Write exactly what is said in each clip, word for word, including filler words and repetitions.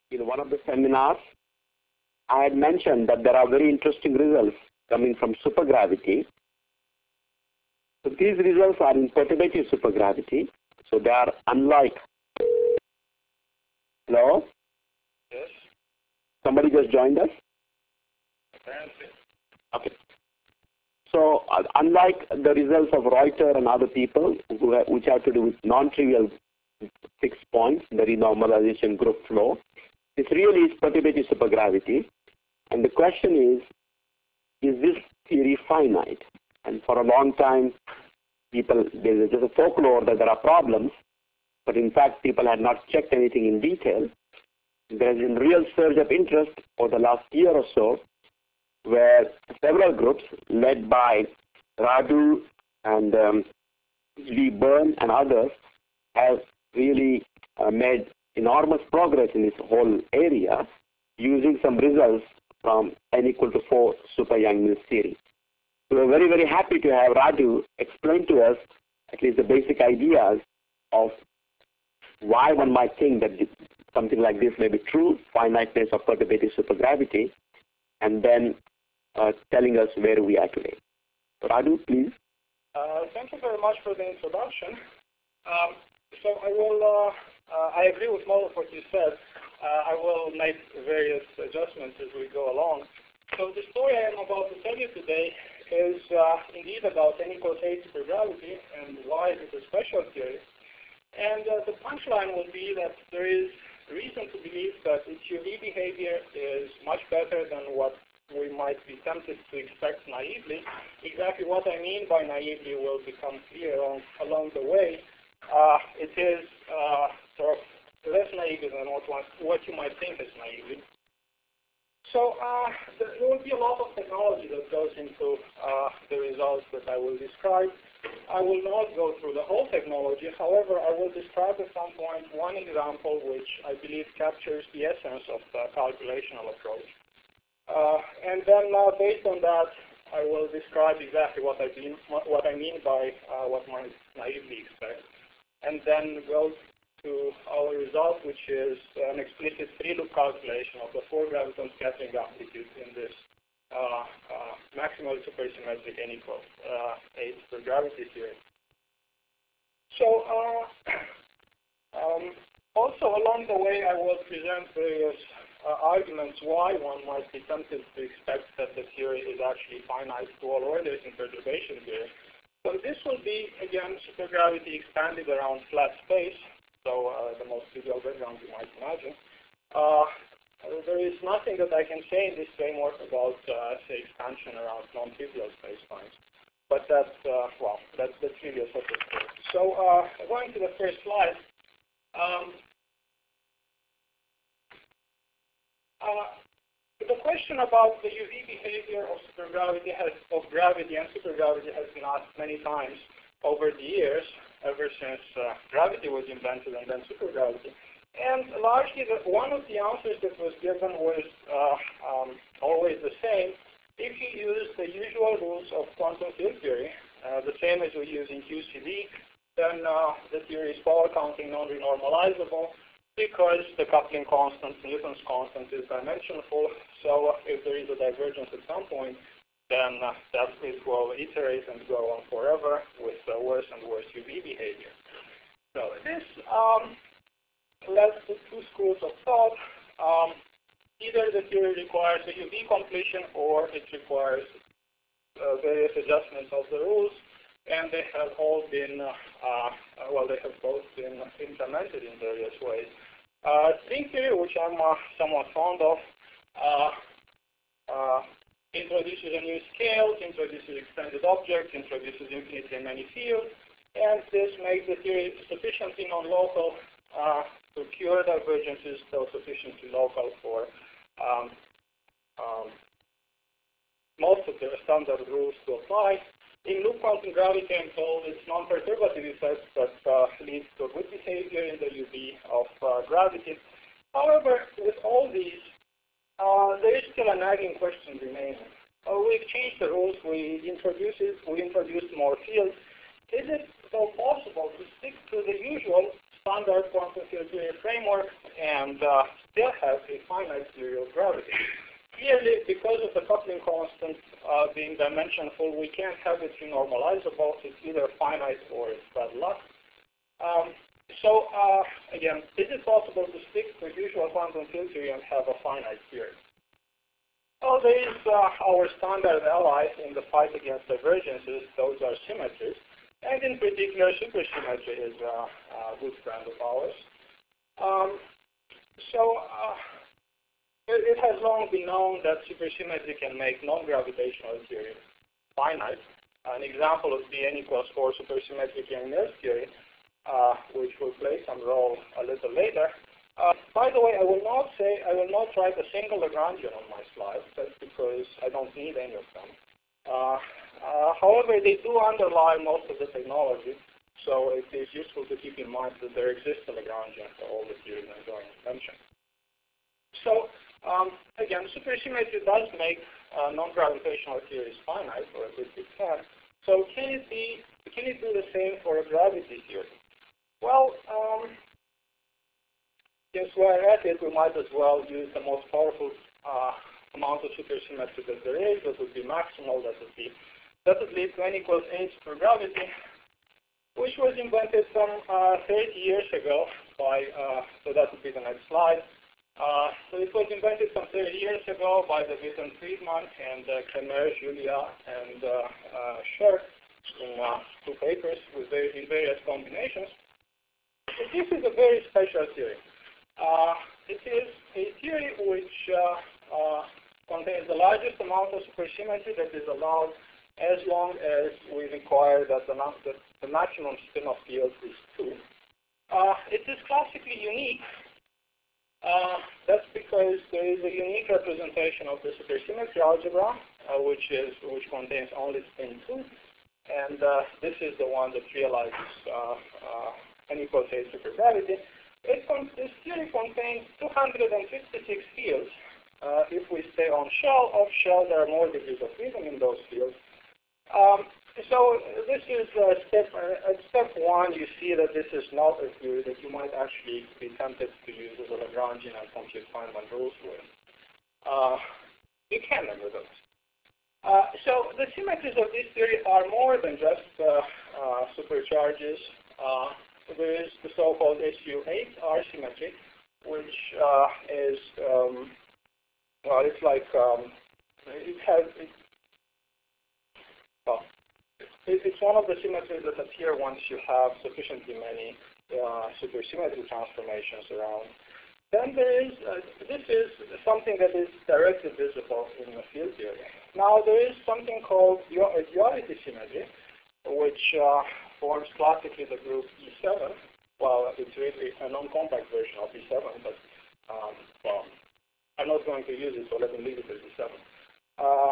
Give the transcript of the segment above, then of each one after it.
in one of the seminars, I had mentioned that there are very interesting results coming from supergravity. So these results are in perturbative supergravity. So they are unlike. Hello? Yes. Somebody just joined us? Apparently. Okay. So uh, unlike the results of Reuter and other people, who have, which have to do with non-trivial fixed points, the renormalization group flow, this really is perturbative supergravity. And the question is, is this theory finite? And for a long time, people, there's just a folklore that there are problems, but in fact, people had not checked anything in detail. There's been real surge of interest for the last year or so, where several groups led by Radu and um, Lee Byrne and others have really uh, made enormous progress in this whole area using some results from n equal to four super Yang-Mills theory. We are very, very happy to have Radu explain to us at least the basic ideas of why one might think that something like this may be true, finiteness of perturbative supergravity, and then uh, telling us where we are today. So Radu, please. Uh, thank you very much for the introduction. Um, so I will, uh, uh, I agree with most of what you said. Uh, I will make various adjustments as we go along. So the story I am about to tell you today is uh, indeed about n equals eight supergravity and why it is a special theory. And uh, the punchline will be that there is reason to believe that its U V behavior is much better than what we might be tempted to expect naively. Exactly what I mean by naively will become clear along, along the way. Uh, it is uh, sort of less naive than what, one, what you might think is naively. So uh, there will be a lot of technology that goes into uh, the results that I will describe. I will not go through the whole technology. However, I will describe at some point one example which I believe captures the essence of the calculational approach. Uh, and then uh, based on that, I will describe exactly what I mean, what I mean by uh, what one naively expect. And then go to our result, which is an explicit three-loop calculation of the four graviton scattering amplitudes in this uh, uh, maximally supersymmetric n equals uh, eight supergravity theory. So uh, um, also along the way, I will present various uh, arguments why one might be tempted to expect that the theory is actually finite to all orders in perturbation theory. So this will be, again, supergravity expanded around flat space. So uh, the most trivial background you might imagine. Uh, there is nothing that I can say in this framework about, uh, say, expansion around non-trivial spacetimes. But that's, uh, well, that's the trivial sort of thing. So uh, going to the first slide. Um, uh, the question about the U V behavior of supergravity has, of gravity and supergravity has been asked many times over the years, ever since uh, gravity was invented and then supergravity. And largely, the, one of the answers that was given was uh, um, always the same. If you use the usual rules of quantum field theory, uh, the same as we use in Q C D, then uh, the theory is power counting non-renormalizable because the coupling constant, Newton's constant, is dimensionful. So uh, if there is a divergence at some point, then uh, that it will iterate and go on forever with uh, worse and worse U V behavior. So this um, led to two schools of thought. Um, either the theory requires a U V completion or it requires uh, various adjustments of the rules, and they have all been, uh, uh, well, they have both been implemented in various ways. Uh, string theory, which I'm uh, somewhat fond of, uh, uh, introduces a new scale, introduces extended objects, introduces infinitely many fields, and this makes the theory sufficiently non-local uh, to cure divergences, though sufficiently local for um, um, most of the standard rules to apply. In loop quantum gravity, I'm told it's non-perturbative effects that uh, leads to good behavior in the U V of uh, gravity. However, with all these, Uh, there is still a nagging question remaining. Uh, we've changed the rules, we introduced it, we introduced more fields. Is it though possible to stick to the usual standard quantum field theory framework and uh, still has a finite theory of gravity. Clearly, because of the coupling constant uh, being dimensionful, we can't have it renormalizable. It's either finite or it's bad luck. Um, so, uh, again, is it possible to stick to usual quantum field theory and have a finite theory? Well, there is uh, our standard ally in the fight against divergences. Those are symmetries. And in particular, supersymmetry is uh, a good friend of ours. Um, so, uh, it, it has long been known that supersymmetry can make non-gravitational theory finite. An example would be n equals four supersymmetric Yang-Mills theory, uh, which will play some role a little later. Uh, by the way, I will not say, I will not write a single Lagrangian on my slides. That's because I don't need any of them. Uh, uh, however, they do underlie most of the technology, so it is useful to keep in mind that there exists a Lagrangian for all the theories I'm going to mention. So, um, again, supersymmetry does make uh, non-gravitational theories finite, or at least it can. So, can it be? Can it do the same for a gravity theory? Well, um, since we're at it, we might as well use the most powerful uh, amount of supersymmetry that there is. That would be maximal. That would be that would lead to n equals h for gravity, which was invented some uh, thirty years ago by. Uh, so that would be the next slide. Uh, so it was invented some thirty years ago by the Witten Friedman and uh, Kremer, Julia, and uh, uh, Scherk in uh, two papers with very, in various combinations. So this is a very special theory. Uh, it is a theory which uh, uh, contains the largest amount of supersymmetry that is allowed as long as we require that the, that the maximum spin of field is two. Uh, it is classically unique. Uh, that's because there is a unique representation of the supersymmetry algebra, uh, which is which contains only spin two, and uh, this is the one that realizes uh, uh, n equals h supergravity. It this theory contains two hundred fifty-six fields. Uh, if we stay on shell, off shell, there are more degrees of freedom in those fields. Um, so this is uh, step. Uh, at step one, you see that this is not a theory that you might actually be tempted to use as a Lagrangian and compute Feynman rules with. Uh, you can remember those. Uh, so the symmetries of this theory are more than just uh, uh, supercharges. Uh, there is the so-called S U eight R symmetry, which uh, is um, well, it's like um, it has. It, well, It's one of the symmetries that appear once you have sufficiently many uh, supersymmetry transformations around. Then there is, uh, this is something that is directly visible in the field theory. Now there is something called a duality symmetry, which uh, forms classically the group E seven. Well, it's really a non-compact version of E seven, but um, well, I'm not going to use it, so let me leave it as E seven. Uh,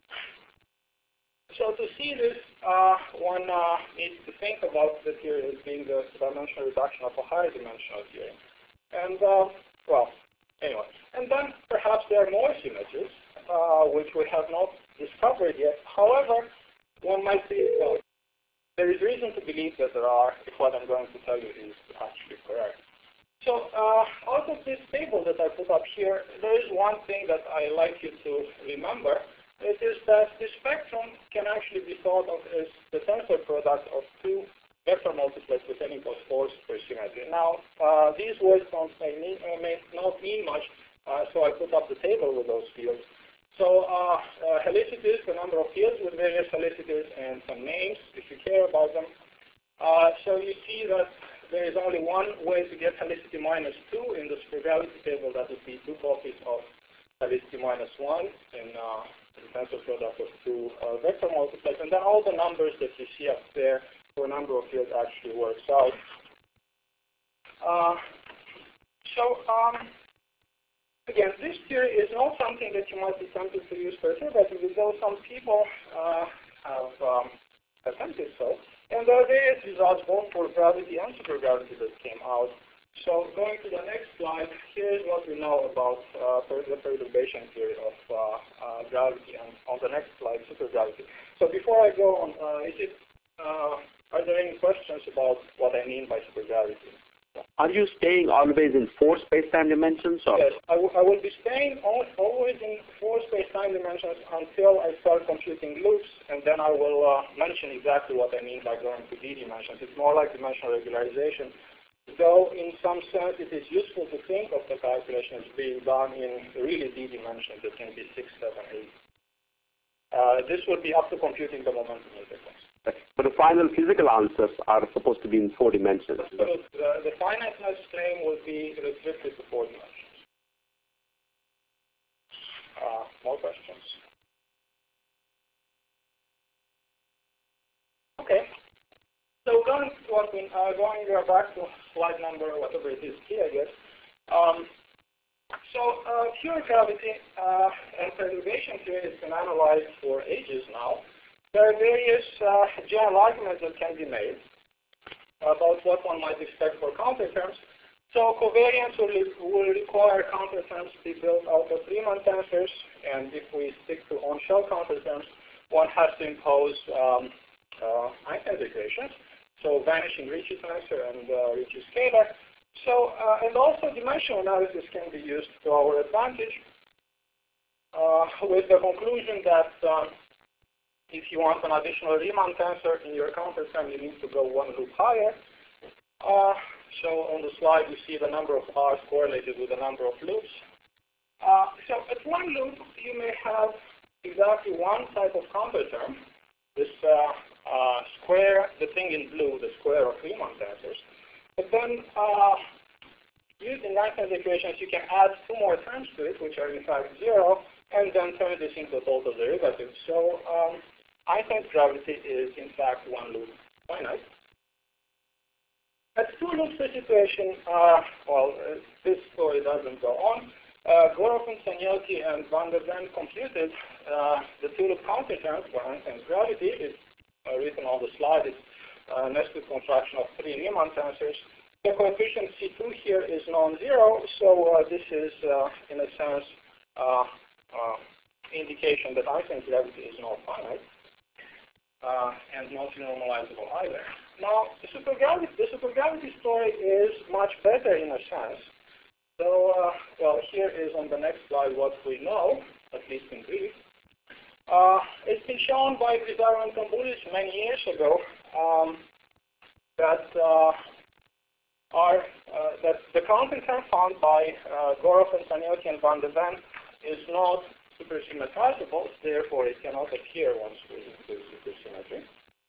So to see this, uh, one uh, needs to think about the theory as being the dimensional reduction of a higher dimensional theory. And, uh, well, anyway. And then perhaps there are more symmetries, uh, which we have not discovered yet. However, one might be, well, there is reason to believe that there are, if what I'm going to tell you is actually correct. So uh, out of this table that I put up here, there is one thing that I like you to remember. It is that the spectrum can actually be thought of as the tensor product of two vector multiplets with n equals four supersymmetry. Now, uh, these words don't may, mean, uh, may not mean much, uh, so I put up the table with those fields. So uh, uh, helicities, the number of fields with various helicities and some names, if you care about them. Uh, so you see that there is only one way to get helicity minus two in the supergravity table. That would be two copies of helicity minus one in uh, the tensor product of two uh, vector multiplets, and then all the numbers that you see up there for a number of fields actually works out. Uh, so um, again, this theory is not something that you might be tempted to use perturbatively, though some people uh, have um, attempted so. And there are various results both for gravity and supergravity that came out. So going to the next slide, here's what we know about uh, the perturbation theory of uh, uh, gravity, and on the next slide, supergravity. So before I go on, uh, is it, uh, are there any questions about what I mean by supergravity? Are you staying always in four space-time dimensions? Or? Yes, I, I will be staying al always in four space-time dimensions until I start computing loops, and then I will uh, mention exactly what I mean by going to D dimensions. It's more like dimensional regularization, though in some sense it is useful to think of the calculations being done in really D dimensions. It can be six, seven, eight. Uh, this will be up to computing the momentum interface. But the final physical answers are supposed to be in four dimensions. So the, the finiteness claim will be restricted to four dimensions. Uh, more questions? Okay. So going to what we, uh, going back to slide number whatever it is here, I guess. Um, so uh, pure gravity uh, and perturbation theory has been analyzed for ages now. There are various uh, general arguments that can be made about what one might expect for counterterms. So covariance will, will require counterterms to be built out of Riemann tensors, and if we stick to on-shell counterterms, one has to impose um, uh, Einstein's equations. So vanishing Ricci tensor and uh, Ricci scalar. So uh, and also dimensional analysis can be used to our advantage, uh, with the conclusion that um, if you want an additional Riemann tensor in your counterterm, you need to go one loop higher. Uh, so on the slide, you see the number of R's correlated with the number of loops. Uh, so at one loop, you may have exactly one type of counterterm, this uh, uh, square, the thing in blue, the square of Riemann tensors. But then, uh, using Einstein's equations, you can add two more terms to it, which are in fact zero, and then turn this into a total derivative. So um, Einstein's gravity is in fact one loop finite. At two loops the situation, uh, well, uh, this story doesn't go on. Uh, Goroff and Sanielke and van der Ven computed uh, the two-loop counterterm for Einstein's gravity. It's uh, written on the slide. It's a nested contraction of three Riemann tensors. The coefficient C two here is non-zero, so uh, this is, uh, in a sense, uh, uh, indication that Einstein's gravity is not finite uh, and not normalizable either. Now, the supergravity, the supergravity story is much better in a sense. So, uh, well, here is on the next slide what we know, at least in brief. Uh, it's been shown by Grisaro and Tamboulis many years ago um, that uh, are uh, that the counterterm found by uh, Goroff and Sanielke and van der Ven is not supersymmetrizable, therefore it cannot appear once we include supersymmetry.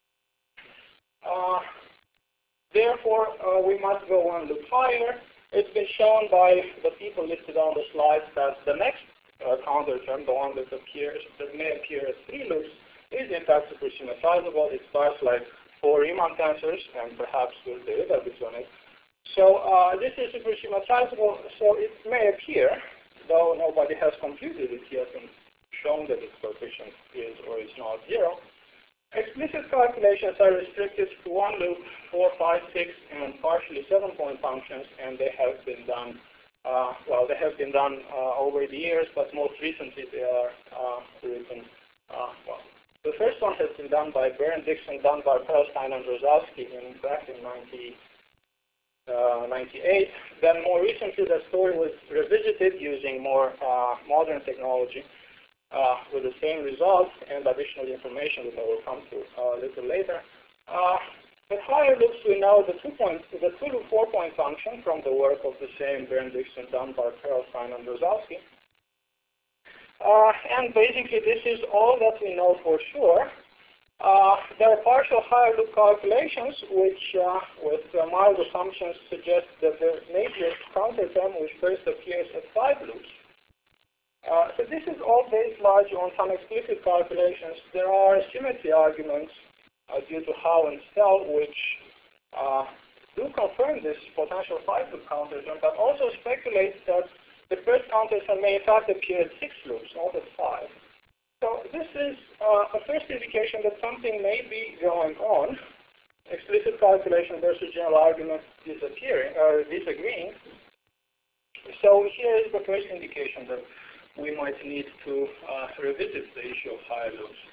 Uh, therefore, uh, we must go one loop higher. It's been shown by the people listed on the slides that the next uh, counterterm, the one that appears, that may appear as three loops, is in fact supersymmetrizable. It starts like four Riemann tensors and perhaps with derivatives on it. So uh, this is supersymmetrizable, so it may appear, though nobody has computed it yet and shown that its coefficient is or is not zero. Explicit calculations are restricted to one loop, four, five, six, and partially seven-point functions, and they have been done, uh, well, they have been done uh, over the years, but most recently they are uh, written, uh, well, the first one has been done by Bernd, Dixon, Dunbar, Perlstein, and Rosowski in fact in nineteen ninety-eight. Then more recently the story was revisited using more uh, modern technology. Uh, with the same results and additional information that I will come to uh, a little later. Uh, at higher loops, we know the two-point, the two-loop four-point function from the work of the same Bernd, Dixon, Dunbar, Perlstein, and Rosowski. Uh, and basically, this is all that we know for sure. Uh, there are partial higher loop calculations, which, uh, with uh, mild assumptions, suggest that there may be a counterterm which first appears at five loops. Uh, so this is all based largely on some explicit calculations. There are symmetry arguments uh, due to Howe and Stell, which uh, do confirm this potential five-loop counterterm, but also speculate that the first counterterm may in fact appear at six loops, not at five. So this is uh, a first indication that something may be going on. Explicit calculation versus general argument disappearing, or disagreeing. So here is the first indication that we might need to uh, revisit the issue of higher loops.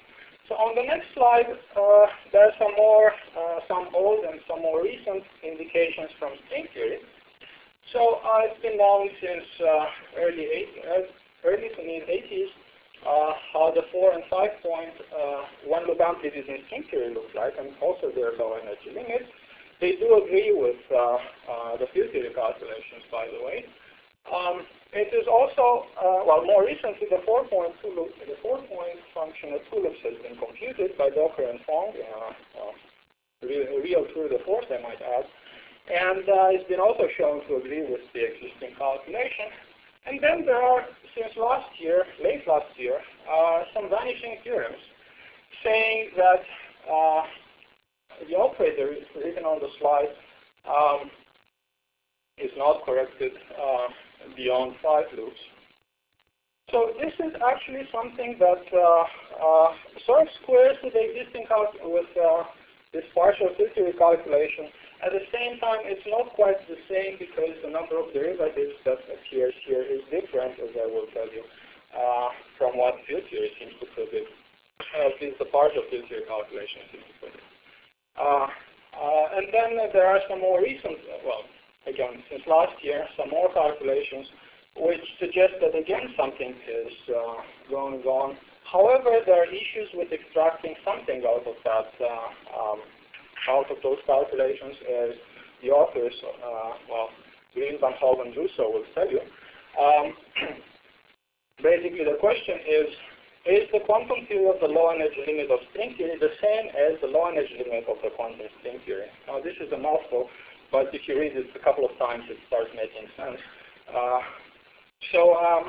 So on the next slide, uh, there are some more, uh, some old and some more recent indications from string theory. So uh, it's been known since uh, early eighties, early to mid eighties, uh, how the four and five point uh, one loop amplitude in string theory looks like, and also their low energy limits. They do agree with uh, uh, the field theory calculations, by the way. Um, it is also, uh, well, more recently, the four-point two loop, the four-point function of two loops has been computed by Docker and Fong, uh, uh, real, real tour de force, I might add, and uh, it's been also shown to agree with the existing calculation. And then there are, since last year, late last year, uh, some vanishing theorems saying that uh, the operator written on the slide um, is not corrected uh, beyond five loops. So this is actually something that uh, uh, sort of squares with the existing with uh, this partial field theory calculation. At the same time, it's not quite the same because the number of derivatives that appears here is different, as I will tell you, uh, from what field theory seems to predict. Uh, at least the partial field theory calculation seems to predict. Uh, uh, and then uh, there are some more recent, uh, well, again, since last year, some more calculations which suggest that, again, something is uh, going on. However, there are issues with extracting something out of that, uh, um, out of those calculations, as the authors, uh, well, Green, Van Hove, and Russo will tell you. Um, basically, the question is, is the quantum theory of the low energy limit of string theory the same as the low energy limit of the quantum string theory? Now, this is a mouthful, but if you read it a couple of times, it starts making sense. Uh, so, um,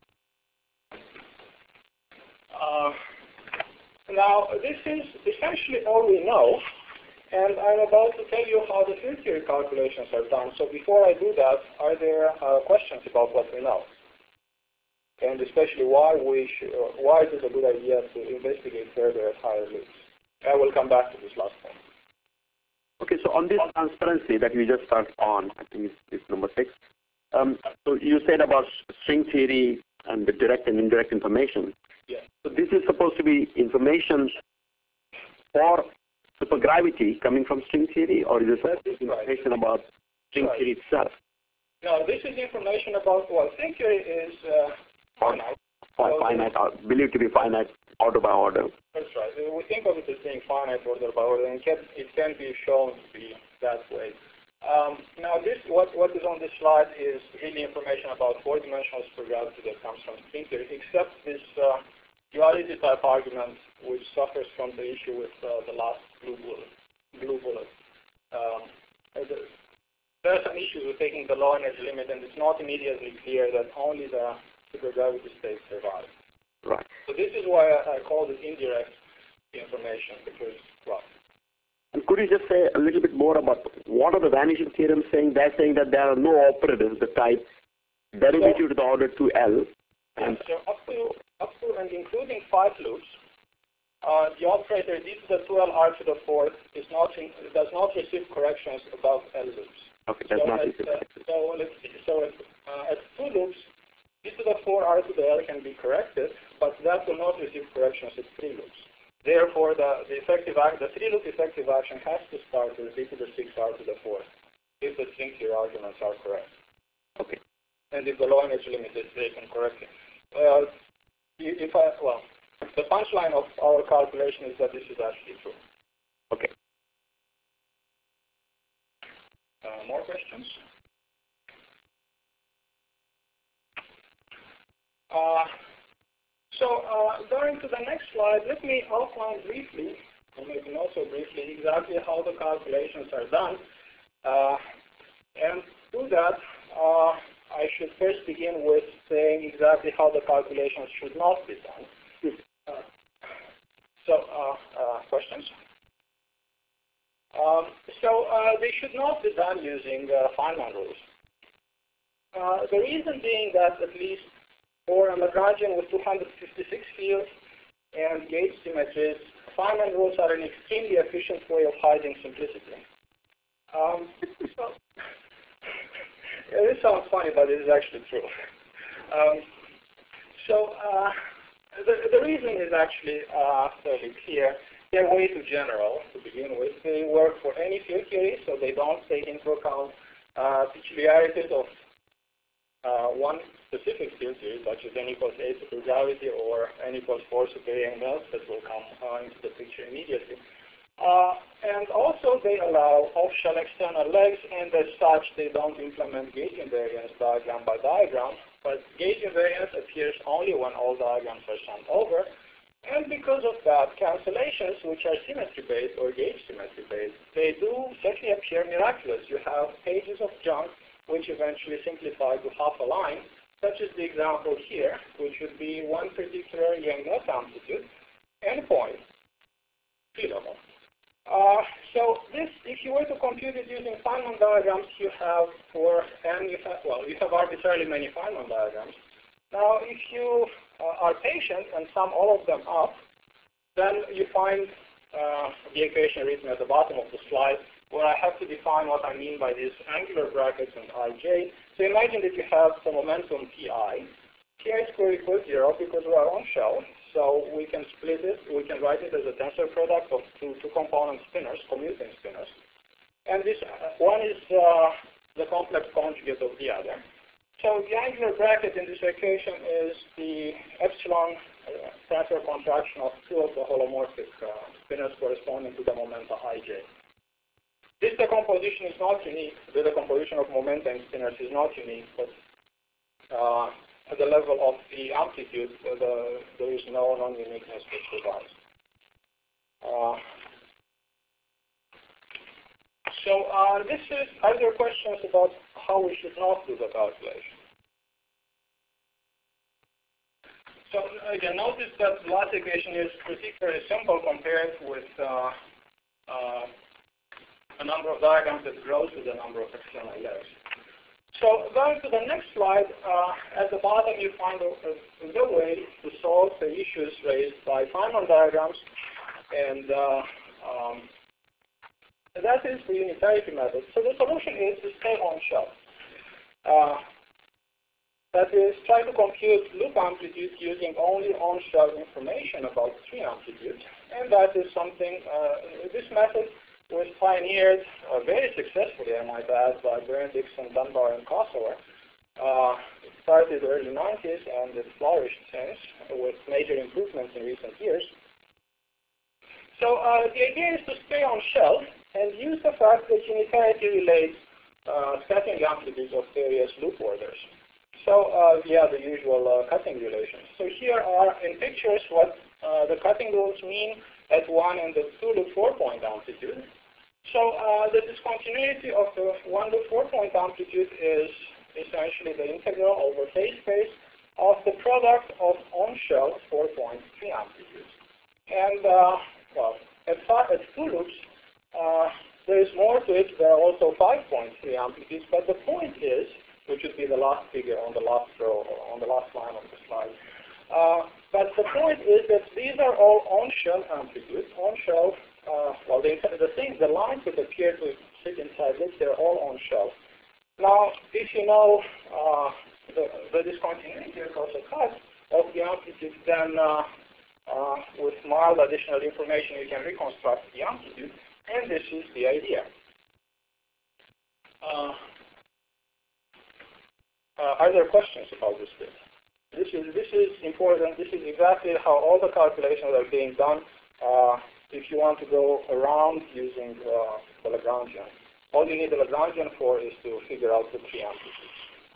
uh, now, this is essentially all we know, and I'm about to tell you how the field theory calculations are done. So before I do that, are there uh, questions about what we know? And especially why we should, uh, why is it a good idea to investigate further at higher loops? I will come back to this last point. Okay, so on this transparency that you just started on, I think it's, it's number six. Um, so you said about string theory and the direct and indirect information. Yes. So this is supposed to be information for supergravity coming from string theory, or is it information right. about string right. theory itself? No, this is information about, well, string theory is uh, finite. So finite, uh, believed to be finite order by order. That's right. We think of it as being finite order by order, and it can, it can be shown to be that way. Um, now, this what, what is on this slide is really information about four-dimensional supergravity that comes from string theory, except this uh, duality type argument, which suffers from the issue with uh, the last blue bullet. Blue bullet. Um, there are some issues with taking the low energy limit, and it's not immediately clear that only the supergravity states survive. Right. So this is why I, I called it indirect information, because, well. And could you just say a little bit more about what are the vanishing theorems saying? They're saying that there are no operators, the type derivative so, to the order two L. And so up to, up to and including five loops, uh, the operator d to the two L r to the fourth is not in, does not receive corrections above L loops. Okay, that's so not at, uh, so let's see. So at, uh, at two loops, d to the four r to the L can be corrected, but that will not receive corrections at three loops. Therefore, the, the effective act, the three-loop effective action has to start with d to the six r to the fourth, if the string theory arguments are correct. Okay. And if the low energy limit is taken correctly. Uh, if I, well, the punchline of our calculation is that this is actually true. Okay. Uh, more questions? Uh, so uh, going to the next slide, let me outline briefly, or maybe not so briefly, exactly how the calculations are done. Uh, and to do that, uh, I should first begin with saying exactly how the calculations should not be done. Uh, so, uh, uh, questions? Um, so, uh, they should not be done using uh, Feynman rules. Uh, the reason being that at least for a Lagrangian with two hundred fifty-six fields and gauge symmetries, Feynman rules are an extremely efficient way of hiding simplicity. Um, so, yeah, this sounds funny, but it is actually true. Um, so, uh, the, the reason is actually uh, fairly clear. They're way too general to begin with. They work for any field theory, so they don't take into account uh, peculiarities of uh, one specific field theory, such as n equals a supergravity or n equals four superyoung belts that will come uh, into the picture immediately. Uh, and also they allow off-shell external legs, and as such they don't implement gauge invariance diagram by diagram, but gauge invariance appears only when all diagrams are summed over. And because of that, cancellations, which are symmetry-based or gauge symmetry-based, they do certainly appear miraculous. You have pages of junk which eventually simplify to half a line, such as the example here, which would be one particular Yang-Mills amplitude, endpoint, sea level. Uh, so this, if you were to compute it using Feynman diagrams, you have for n, you have, well, you have arbitrarily many Feynman diagrams. Now, if you uh, are patient and sum all of them up, then you find uh, the equation written at the bottom of the slide, where I have to define what I mean by these angular brackets and ij. So imagine that you have the momentum pi. Pi squared equals zero because we are on shell. So we can split it, we can write it as a tensor product of two, two component spinors, commuting spinors. And this uh, one is uh, the complex conjugate of the other. So the angular bracket in this equation is the epsilon uh, tensor contraction of two of the holomorphic uh, spinors corresponding to the momenta ij. This decomposition is not unique. The decomposition of momenta in spinors is not unique, but uh, at the level of the amplitude, uh, the, there is no non-uniqueness which survives. Uh, so uh, this is, are there questions about how we should not do the calculation? So again, notice that the last equation is particularly simple compared with uh, uh, a number of diagrams that grows with the number of external legs. So going to the next slide, uh, at the bottom you find a, a, the way to solve the issues raised by Feynman diagrams, and uh, um, that is the unitarity method. So the solution is to stay on shell. Uh, that is, try to compute loop amplitudes using only on-shell information about tree amplitudes, and that is something, uh, this method was pioneered uh, very successfully, I might add, by Byrne, Dixon, Dunbar, and Kosover. Uh, it started early nineties and it flourished since with major improvements in recent years. So uh, the idea is to stay on shell and use the fact that unitarity relates uh, scattering amplitudes of various loop orders. So uh, yeah, the usual uh, cutting relations. So here are in pictures what uh, the cutting rules mean at one and the two loop four point amplitude. So uh, the discontinuity of the one loop four point amplitude is essentially the integral over phase space of the product of on-shell four point three amplitudes. And uh, well, at, five, at two loops, uh, there is more to it. There are also five point three amplitudes, but the point is, which would be the last figure on the last row, or on the last line of the slide. Uh, but the point is that these are all on-shell amplitudes. On-shell, uh, well, the, the things, the lines that appear to sit inside this, they're all on-shell. Now, if you know uh, the, the discontinuity across the cut of the amplitude, then uh, uh, with mild additional information, you can reconstruct the amplitude, and this is the idea. Uh, uh, are there questions about this bit? This is, this is important. This is exactly how all the calculations are being done uh, if you want to go around using uh, the Lagrangian. All you need the Lagrangian for is to figure out the three amplitudes.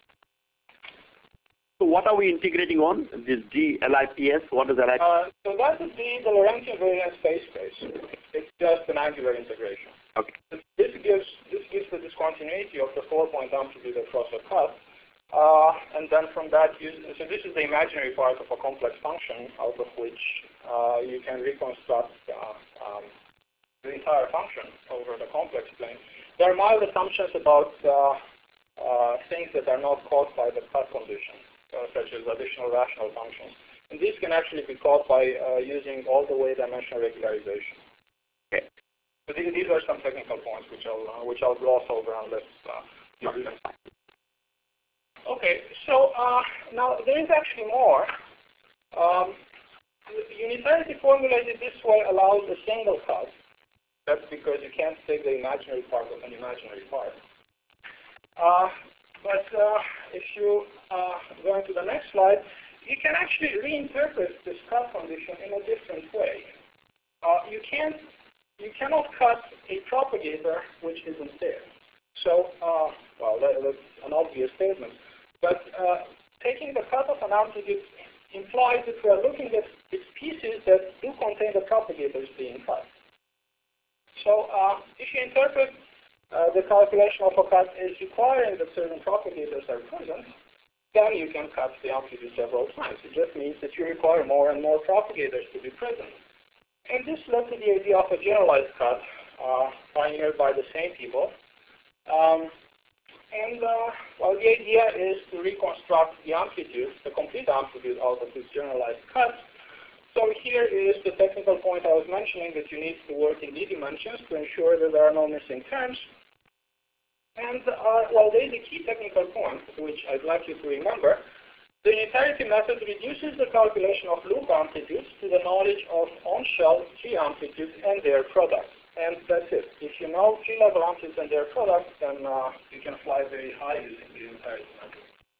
So what are we integrating on? This G L I P S? What is L I P S? Uh, so that would be the Lorentzian variance phase space. It's just an angular integration. Okay. This gives, this gives the discontinuity of the four-point amplitude across a cut. Uh, and then from that, you, so this is the imaginary part of a complex function out of which uh, you can reconstruct uh, um, the entire function over the complex plane. There are mild assumptions about uh, uh, things that are not caused by the cut condition, uh, such as additional rational functions. And these can actually be caused by uh, using all-the-way dimensional regularization. Okay. So these, these are some technical points which I'll, uh, which I'll gloss over unless uh, you do them. Okay, so uh, now there is actually more. Um, unitarity formulated this way allows a single cut. That's because you can't take the imaginary part of an imaginary part. Uh, but uh, if you uh, go into the next slide, you can actually reinterpret this cut condition in a different way. Uh, you can't, you cannot cut a propagator which isn't there. So, uh, well, that, that's an obvious statement. But uh, taking the cut of an amplitude implies that we are looking at its pieces that do contain the propagators being cut. So, uh, if you interpret uh, the calculation of a cut as requiring that certain propagators are present, then you can cut the amplitude several times. It just means that you require more and more propagators to be present. And this led to the idea of a generalized cut, uh, pioneered by the same people. Um, and, uh, well, the idea is to reconstruct the amplitude, the complete amplitude out of this generalized cut. So here is the technical point I was mentioning, that you need to work in D dimensions to ensure that there are no missing terms. And, uh, well, there is a key technical point, which I'd like you to remember. The unitarity method reduces the calculation of loop amplitudes to the knowledge of on-shell tree amplitudes and their products. And that's it. If you know tree-level amplitudes and their products, then uh, you can fly very high using the unitarity method.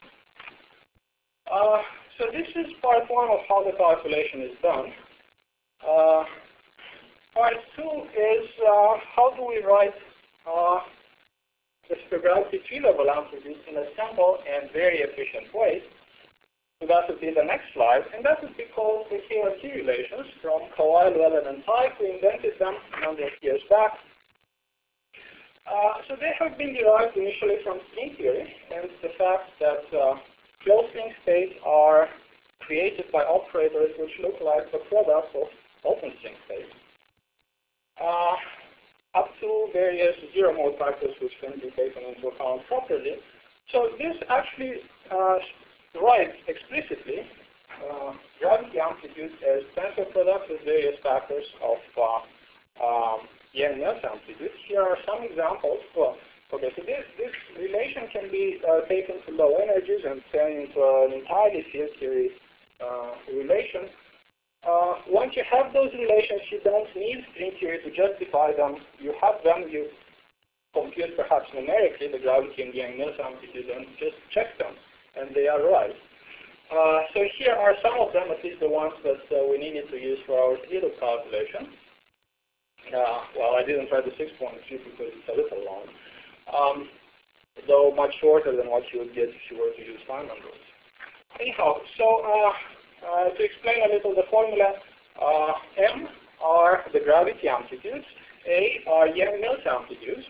Uh, so this is part one of how the calculation is done. Uh, part two is uh, how do we write uh, the supergravity tree-level amplitudes in a simple and very efficient way. So that would be the next slide, and that would be called the K R T relations from Kawai, Llewellyn, and Pike, who invented them a number of years back. Uh, so they have been derived initially from string theory, and the fact that uh, closed string states are created by operators which look like the product of open string states, uh, up to various zero mode factors which can be taken into account properly. So this actually uh, writes explicitly uh, gravity amplitudes as tensor products with various factors of uh, um, Yang-Mills amplitudes. Here are some examples. Well, okay, so this, this relation can be uh, taken to low energies and turned into an entirely field theory uh, relation. Uh, once you have those relations, you don't need string theory to justify them. You have them, you compute perhaps numerically the gravity and Yang-Mills amplitude and just check them, and they are right. Uh, so here are some of them, at least the ones that uh, we needed to use for our T-loop calculation. Uh, well, I didn't write the six point three because it's a little long, um, though much shorter than what you would get if you were to use Feynman rules. Anyhow, so uh, uh, to explain a little the formula, uh, M are the gravity amplitudes, A are Yang-Mills amplitudes,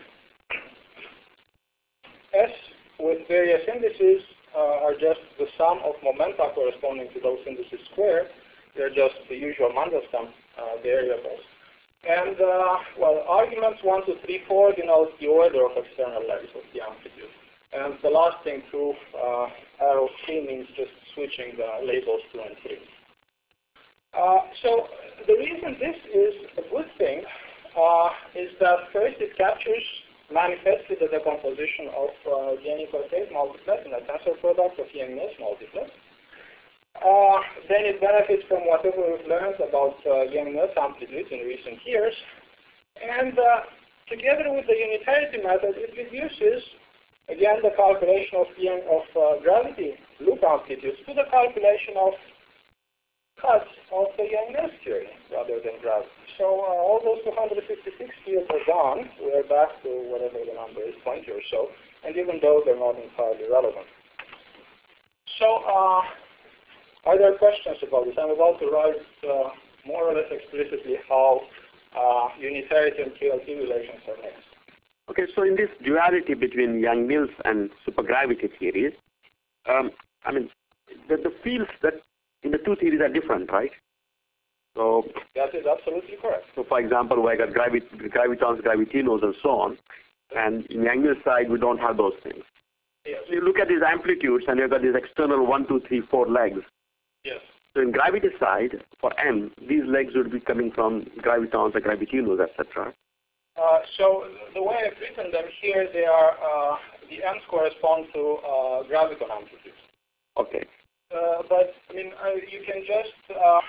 S with various indices uh, are just the sum of momenta corresponding to those indices squared. They're just the usual Mandelstam uh, variables. And, uh, well, arguments one, two, three, four denote the order of external legs of the amplitude. And the last thing, two, uh, arrow three means just switching the labels two and three. Uh, so the reason this is a good thing uh, is that first it captures manifestly the decomposition of uh, the n-equals multiplet in a tensor product of Yang-Mills multiplet. Uh, then it benefits from whatever we've learned about uh, Yang-Mills amplitudes in recent years. And uh, together with the unitarity method, it reduces, again, the calculation of, Yang, of uh, gravity loop amplitudes to the calculation of cuts of the Yang-Mills theory rather than gravity. So uh, all those two hundred fifty-six fields are gone. We're back to whatever the number is, twenty or so. And even though they're not entirely relevant. So, uh, are there questions about this? I'm about to write uh, more or less explicitly how uh, unitarity and K L T relations are mixed. Okay, so in this duality between Yang-Mills and supergravity theories, um, I mean, the, the fields that in the two theories are different, right? So that is absolutely correct. So, for example, we got gravi gravitons, gravitinos, and so on. And in Yang-Mills side, we don't have those things. Yes. So you look at these amplitudes, and you've got these external one, two, three, four legs. Yes. So in gravity side, for M, these legs would be coming from gravitons or gravitinos, et cetera. Uh, so the way I've written them here, they are uh, the M's correspond to uh, graviton amplitudes. Okay. Uh, but I mean, uh, you can just uh,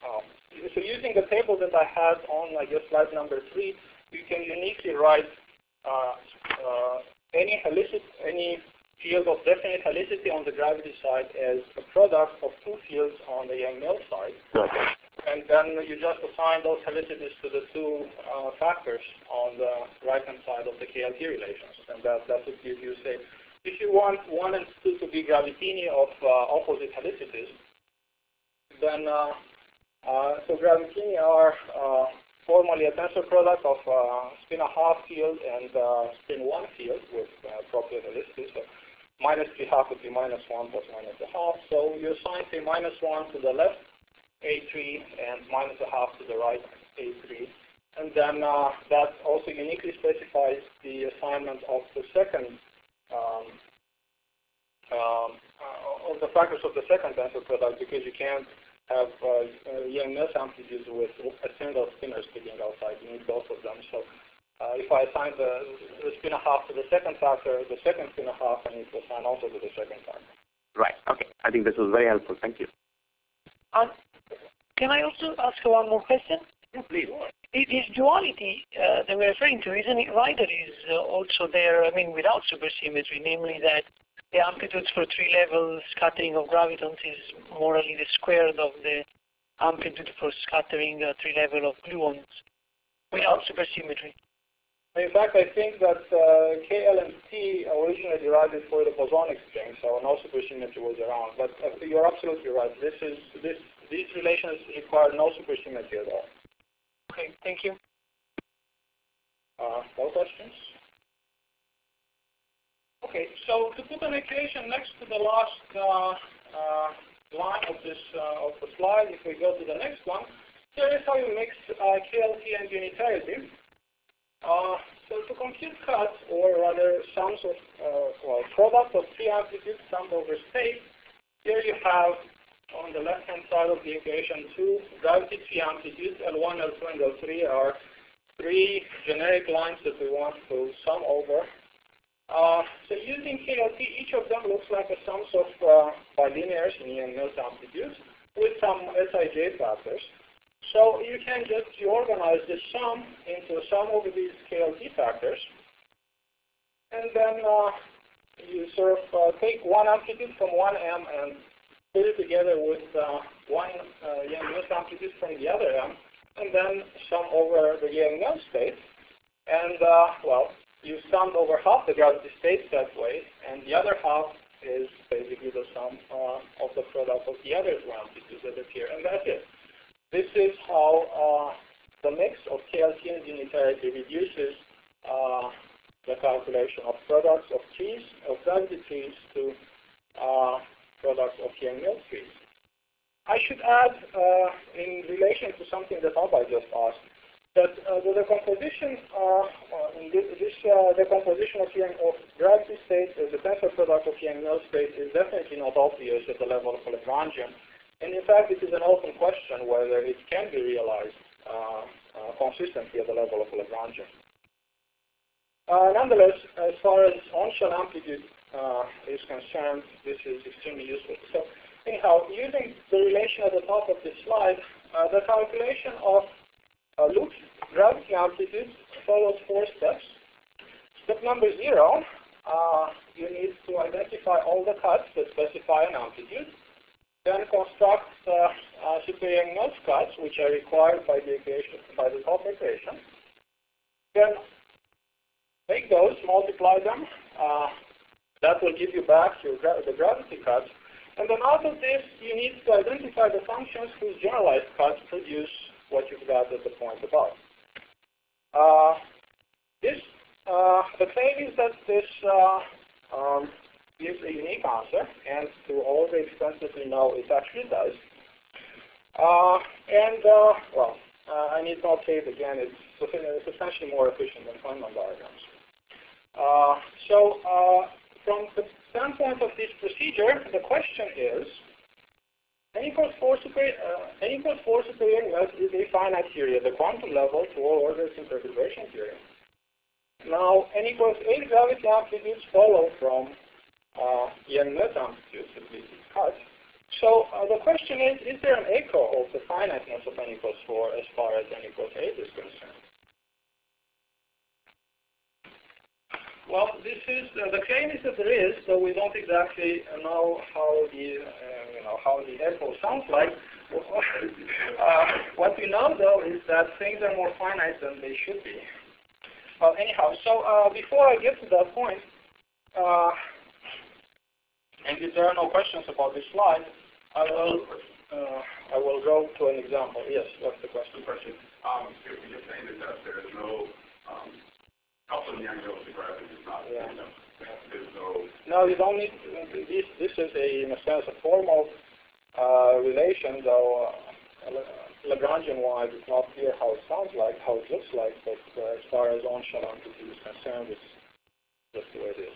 um, so using the table that I had on, I guess, slide number three, you can uniquely write uh, uh, any helicity, any field of definite helicity on the gravity side as a product of two fields on the Yang-Mills side. Okay. And then you just assign those helicities to the two uh, factors on the right-hand side of the K L T relations. And that, that would give you, say, if you want one and two to be gravitini of uh, opposite helicities, then uh, uh, so gravitini are uh, formally a tensor product of uh, spin a half field and uh, spin one field with uh, appropriate helicity. So minus three half would be minus one plus minus a half. So you assign, say, minus one to the left A three and minus a half to the right A three. And then uh, that also uniquely specifies the assignment of the second, um, um, uh, of the factors of the second tensor product, because you can't have uh, uh, Yang-Mills amplitudes with a single spinner sticking outside. You need both of them. So uh, if I assign the, the spin a half to the second factor, the second spin a half I need to assign also to the second factor. Right. Okay. I think this was very helpful. Thank you. Um, can I also ask one more question? Yeah, please. This duality uh, that we're referring to, isn't it right that is uh, also there, I mean, without supersymmetry, namely that the amplitudes for three-level scattering of gravitons is more or less the square of the amplitude for scattering uh, three-level of gluons without supersymmetry? In fact, I think that uh, K L and T originally derived it for the bosonic string, so no supersymmetry was around. But uh, you're absolutely right. This is this these relations require no supersymmetry at all. Okay, thank you. Uh, more questions? Okay, so to put an equation next to the last uh, uh, line of this uh, of the slide, if we go to the next one, here is how you mix uh, K L T and unitarity. Uh, so to compute cuts, or rather sums of, uh, well, product of three amplitudes summed over space, here you have on the left-hand side of the equation two gravity three amplitudes, L one, L two, and L three are three generic lines that we want to sum over. Uh, so using K L T, each of them looks like a sums of uh, bilinears in Yang-Mills amplitudes with some S I J factors. So you can just reorganize this sum into a sum over these K L T factors. And then uh, you sort of uh, take one amplitude from one M and put it together with uh, one uh, Yang-Mills amplitude from the other M, and then sum over the Yang-Mills state. And, uh, well, you summed over half the gravity states that way, and the other half is basically the sum uh, of the product of the other two amplitudes that appear, and that's it. This is how uh, the mix of K L T and unitarity reduces uh, the calculation of products of trees, of gravity trees, to uh, products of Yang-Mills trees. I should add, uh, in relation to something that Abhay just asked, that uh, the decomposition, uh, in this, this uh, decomposition of, Yang, of gravity state as a tensor product of Yang-Mills state is definitely not obvious at the level of a Lagrangian. And in fact, it is an open question whether it can be realized uh, uh, consistently at the level of a Lagrangian. Uh, nonetheless, as far as on-shell amplitude uh, is concerned, this is extremely useful. So anyhow, using the relation at the top of this slide, uh, the calculation of uh, loop gravity amplitude follows four steps. Step number zero, uh, you need to identify all the cuts that specify an amplitude. Then construct uh, uh, super Yang-Mills cuts, which are required by the equation, by the top equation. Then take those, multiply them. Uh, that will give you back your gra the gravity cuts. And then out of this, you need to identify the functions whose generalized cuts produce what you've got at the point above. Uh, this, uh, the claim is that this uh, um, gives a unique answer, and to all the extent that we know, it actually does. Uh, and, uh, well, uh, I need not say it again, it's, it's substantially more efficient than Feynman diagrams. Uh, so, uh, from the standpoint of this procedure, the question is, n equals four super, uh, n equals four super Yang-Mills is a finite theory at the quantum level to all orders in perturbation theory. Now, n equals eight gravity amplitudes follow from uh, Yang-Mills amplitudes, at least it's cut. So uh, the question is, is there an echo of the finiteness of n equals four as far as n equals eight is concerned? Well, this is uh, the claim is that there is, though we don't exactly know how the uh, you know how the echo sounds like. uh, what we know, though, is that things are more finite than they should be. Well, anyhow, so uh, before I get to that point, uh, and if there are no questions about this slide, I will uh, I will go to an example. Yes, what's the question? Question. Um, if you're saying that there is no um, coupling the angle of the gravity is not, Yeah. you know, there's no. No, you don't need. This this is a in a sense a formal uh, relation, though uh, Lagrangian-wise, it's not clear how it sounds like, how it looks like, but uh, as far as on-shell amplitude is concerned, it's just the way it is.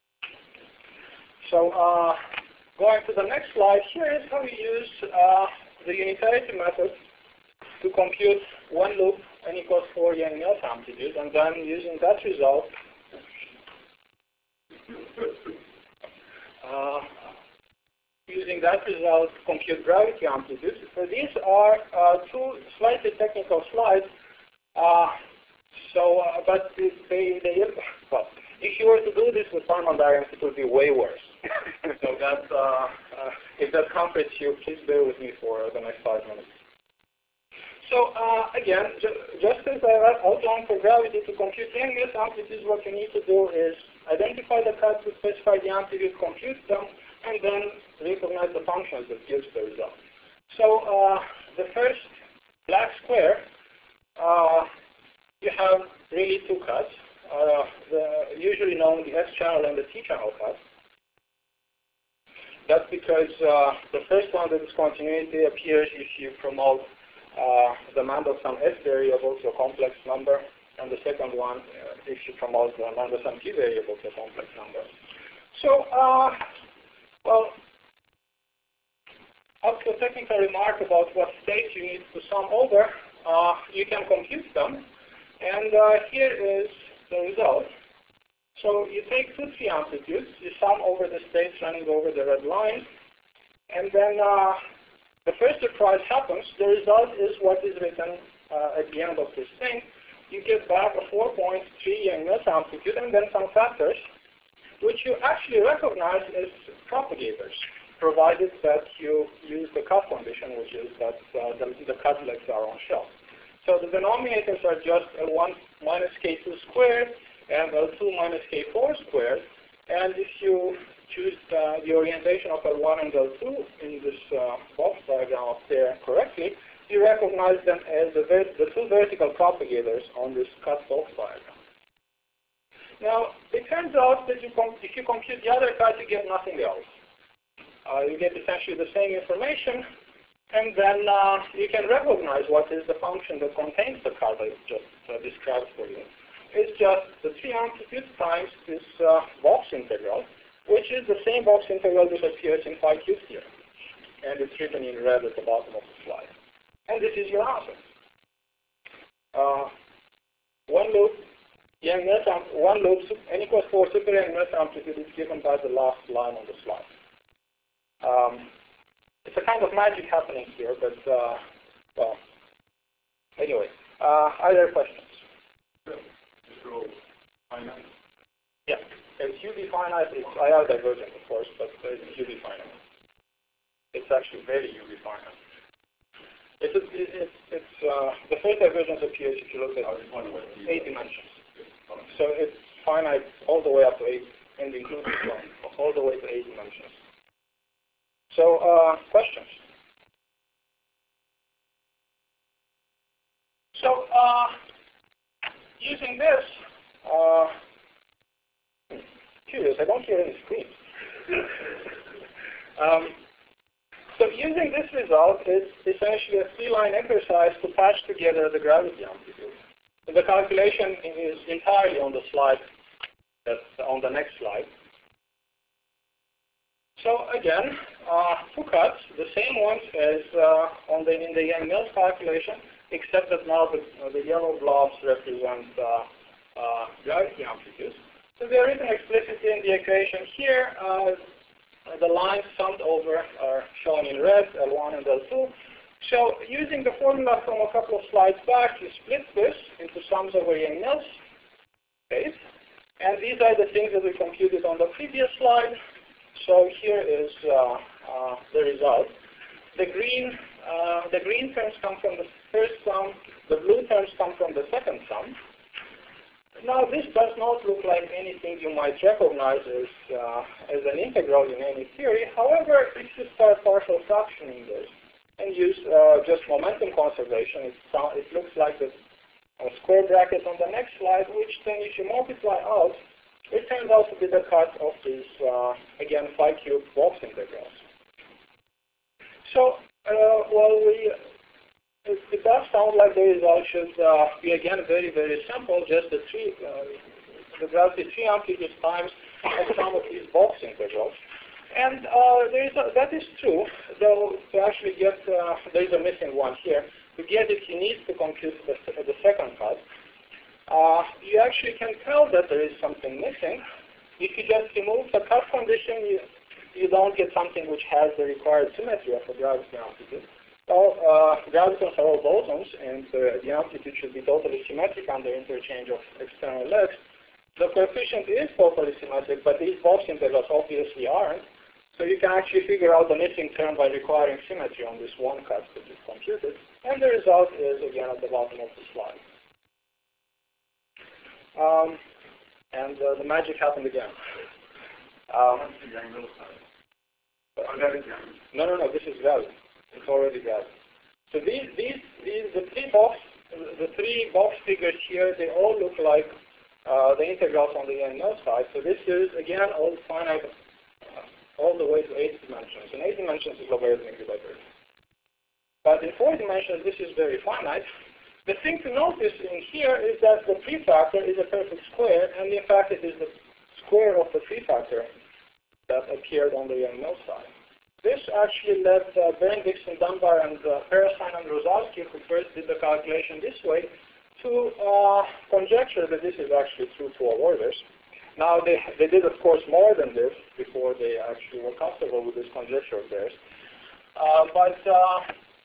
So uh, going to the next slide, here is how we use uh, the unitarity method to compute one loop n equals four Yang-Mills amplitude, and then using that result, uh, using that result, compute gravity amplitude. So these are uh, two slightly technical slides. Uh, so, uh, but they, they, well, if you were to do this with Farman diagrams, it would be way worse. So that, uh, uh, if that comforts you, please bear with me for the next five minutes. So uh, again, ju just as I outlined for gravity, to compute Yang-Mills amplitudes, what you need to do is identify the cuts to specify the amplitude, compute them, and then recognize the functions that gives the result. So uh, the first black square, uh, you have really two cuts, uh, the usually known the S-channel and the T-channel cuts. That's because uh, the first one, the discontinuity, appears if you promote uh, the Mandelstam S variable to a complex number, and the second one, uh, if you promote the Mandelstam T variable to a complex number. So, uh, well, up to a technical remark about what states you need to sum over, uh, you can compute them, and uh, here is the result. So you take two three amplitudes, you sum over the states running over the red line, and then uh, the first surprise happens. The result is what is written uh, at the end of this thing. You get back a four point three Yang-Mills amplitude and then some factors, which you actually recognize as propagators, provided that you use the cut condition, which is that uh, the, the cut legs are on shell. So the denominators are just L one minus K two squared and L two minus K four squared. And if you choose uh, the orientation of L one and L two in this uh, box diagram up there correctly, you recognize them as the, ver the two vertical propagators on this cut box diagram. Now, it turns out that you if you compute the other cut, you get nothing else. Uh, you get essentially the same information, and then uh, you can recognize what is the function that contains the cut I just uh, described for you. It's just the three amplitudes times this uh, box integral, which is the same box integral that appears in phi cubed here. And it's written in red at the bottom of the slide. And this is your answer. Uh, one loop, Yang-Mills one loop, n equals four super Yang-Mills amplitude is given by the last line on the slide. Um, it's a kind of magic happening here, but, uh, well, anyway, uh, are there questions? So, finite. Yeah, it's U V finite, it's I R divergent, of course, but it's U V finite. It's actually very U V finite. It's, it's, it's uh, the first divergence appears if you look at eight dimensions. So it's finite all the way up to eight, and including one, all the way to eight dimensions. So, uh, questions? So, uh, using this, uh, curious, I don't hear any screams. um, so using this result is essentially a three-line exercise to patch together the gravity amplitude. The calculation is entirely on the slide, that's on the next slide. So again, uh, two cuts, the same ones as uh, on the in the Yang-Mills calculation, except that now the, uh, the yellow blobs represent uh, uh, gravity amplitudes. So they're written explicitly in the equation here. Uh, Uh, the lines summed over are shown in red, L one and L two. So using the formula from a couple of slides back, you split this into sums over Yang-Mills space. And these are the things that we computed on the previous slide. So here is uh, uh, the result. The green, uh, the green terms come from the first sum. The blue terms come from the second sum. Now, this does not look like anything you might recognize as, uh, as an integral in any theory. However, if you start partial fractioning this and use uh, just momentum conservation, it, it looks like the a square bracket on the next slide, which then if you multiply out, it turns out to be the cut of these, uh, again, phi cube box integrals. So, uh, well, we, it, it does sound like the result should uh, be, again, very, very simple, just the three, uh, the gravity three amplitudes times the sum of these box integrals. And uh, there is a, that is true, though to actually get, uh, there is a missing one here. To get it, you need to compute the, the second cut. Uh, you actually can tell that there is something missing. If you just remove the cut condition, you, you don't get something which has the required symmetry of the gravity amplitude. All uh, gravitons are all bosons, and uh, the amplitude should be totally symmetric under interchange of external legs. The coefficient is totally symmetric, but these box integrals obviously aren't. So you can actually figure out the missing term by requiring symmetry on this one cut that is computed. And the result is, again, at the bottom of the slide. Um, and uh, the magic happened again. Um, no, no, no, this is valid. It's already valid. So these, these, these, the three box, the three box figures here, they all look like uh, the integrals on the Yang-Mills side. So this is, again, all finite all the way to eight dimensions. In eight dimensions is logarithmically divergent. But in four dimensions, this is very finite. The thing to notice in here is that the prefactor is a perfect square, and in fact it is the square of the prefactor that appeared on the Yang-Mills side. This actually led uh, Baron, Dixon, Dunbar, and uh, Perestein and Rosalsky, who first did the calculation this way, to uh, conjecture that this is actually true to all orders. Now, they, they did, of course, more than this before they actually were comfortable with this conjecture of theirs. Uh, but, uh,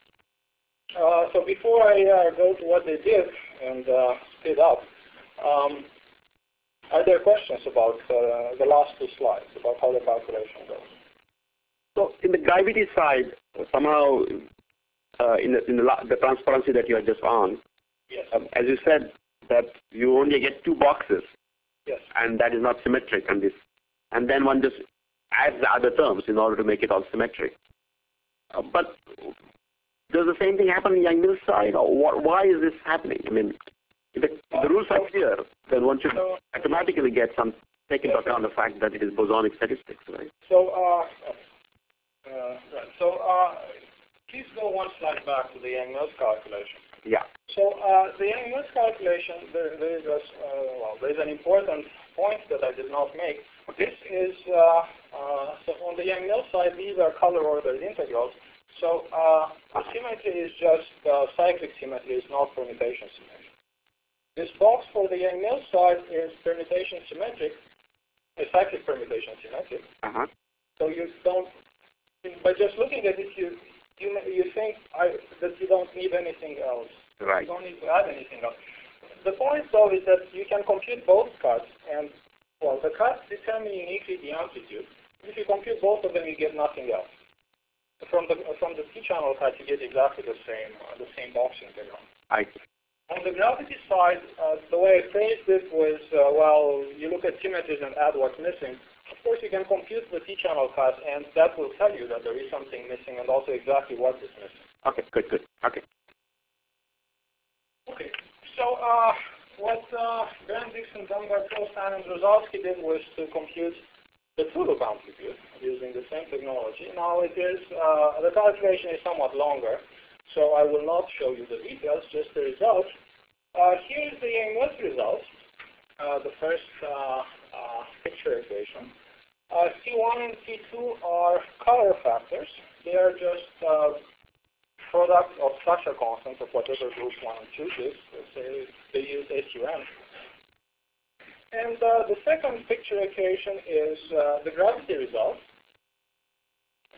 uh, so before I uh, go to what they did and uh, speed up, um, are there questions about uh, the last two slides, about how the calculation goes? So, in the gravity side, somehow, uh, in, the, in the, the transparency that you are just on, yes. um, as you said, that you only get two boxes. Yes. And that is not symmetric, and this, and then one just adds the other terms in order to make it all symmetric. Uh, but does the same thing happen in Yang-Mills side, or wh why is this happening? I mean, if the, if the rules are clear, then one should so, automatically get some take into account the fact that it is bosonic statistics, right? So, uh, uh, right. So, uh, please go one slide back to the Yang-Mills calculation. Yeah. So uh, the Yang-Mills calculation, there, there is a, uh, well, there is an important point that I did not make. This is uh, uh, so on the Yang-Mills side, these are color-ordered integrals. So uh, the symmetry is just uh, cyclic symmetry; it's not permutation symmetry. This box for the Yang-Mills side is permutation symmetric, a cyclic permutation symmetric. Uh-huh. So you don't, by just looking at it, you you you think I, that you don't need anything else. Right. You don't need to add anything else. The point, though, is that you can compute both cuts, and well, the cuts determine uniquely the amplitude. If you compute both of them, you get nothing else. From the from the T-channel cut, you get exactly the same uh, the same box integral. I see. On the gravity side, uh, the way I phrased it was, uh, well, you look at symmetries and add what's missing. Of course, you can compute the T-channel cut, and that will tell you that there is something missing, and also exactly what is missing. Okay, good, good. Okay. Okay. So uh, what uh, Baron, Dixon, Dunbar, Perestein, and Rosalsky did was to compute the two-loop amplitude using the same technology. Now it is uh, the calculation is somewhat longer, so I will not show you the details, just the result. Uh, here's the Yang-Mills result, uh, the first uh, uh, picture equation. Uh, C one and C two are color factors. They are just uh, product of structure constants of whatever group one and two is. They, they use S U N. And uh, the second picture equation is uh, the gravity result.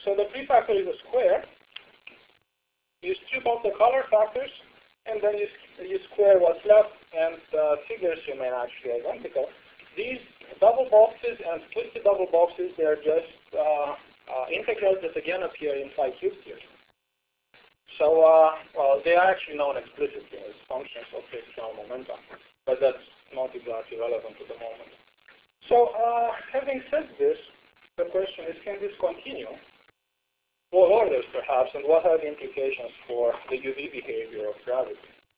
so the prefactor is a square. You strip out the color factors, and then you, you square what's left, and the figures remain actually identical. These double boxes and twisted double boxes, they are just uh, uh, integrals that again appear in phi cubed theory. So, uh, well, they are actually known explicitly as functions of frictional momentum, but that's not exactly relevant at the moment. So, uh, having said this, the question is, can this continue? All orders, perhaps, and what are the implications for the U V behavior of gravity?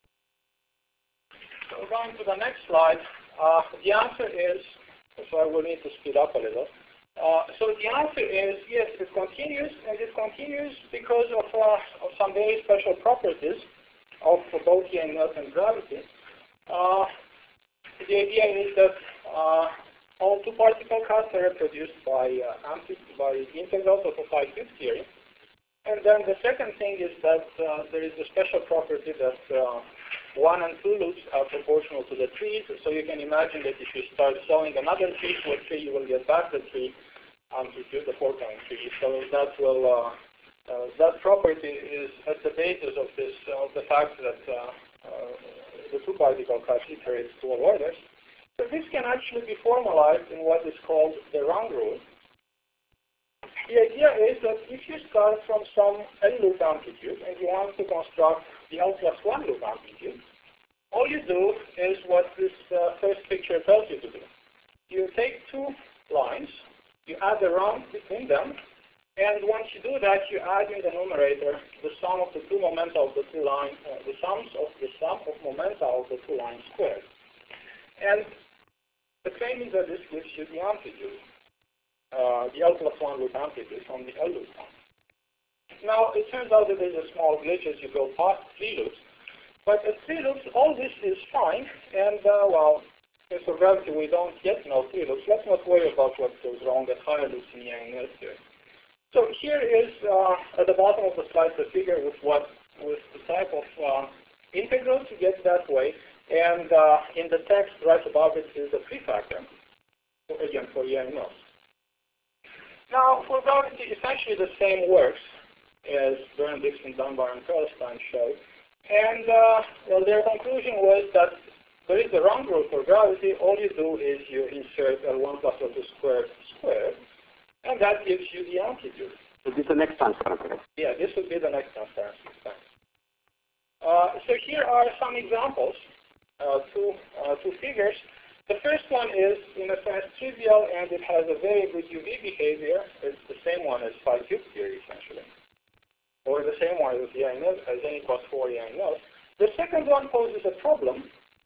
So, going to the next slide, uh, the answer is, so I will need to speed up a little. Uh, so the answer is, yes, it continues, and it continues because of, uh, of some very special properties of both E M F and gravity. Uh, the idea is that uh, all two particle cuts are reproduced by, uh, by integrals of a phi cube theory. And then the second thing is that uh, there is a special property that uh, one and two loops are proportional to the trees. So you can imagine that if you start sewing another tree to a tree, you will get back the tree amplitude, the forthcoming tree. So that will uh, uh, that property is at the basis of this of the fact that uh, uh, the two particle cut iterates to all orders. So this can actually be formalized in what is called the round rule. The idea is that if you start from some L loop amplitude and you want to construct the L plus one loop amplitude, all you do is what this uh, first picture tells you to do. You take two lines, you add a round between them, and once you do that, you add in the numerator the sum of the two momenta of the two lines, uh, the sums of the sum of momenta of the two lines squared. And the claim is that this gives you the amplitude. Uh, the L plus one loop amplitude from the L loop. Now, it turns out that there's a small glitch as you go past three loops. But at three loops, all this is fine. And, uh, well, in for gravity, we don't yet know three loops. Let's not worry about what goes wrong at higher loops in Yang theory. So here is, uh, at the bottom of the slide, the figure with what, with the type of uh, integral to get that way. And uh, in the text right above it is a prefactor, so again, for Yang. Now, for gravity, essentially the same works as Byrne, Dixon, Dunbar, and Perlstein showed. And uh, well, their conclusion was that there is a round rule for gravity. All you do is you insert L one plus L two squared squared, and that gives you the amplitude. So this is the next transparency. Yeah, this would be the next transparency. Uh, so here are some examples, uh, two, uh, two figures. The first one is, in a sense, trivial, and it has a very good U V behavior. It's the same one as phi cube theory, essentially. Or the same one as E I N L, as n equals four E I N L. The second one poses a problem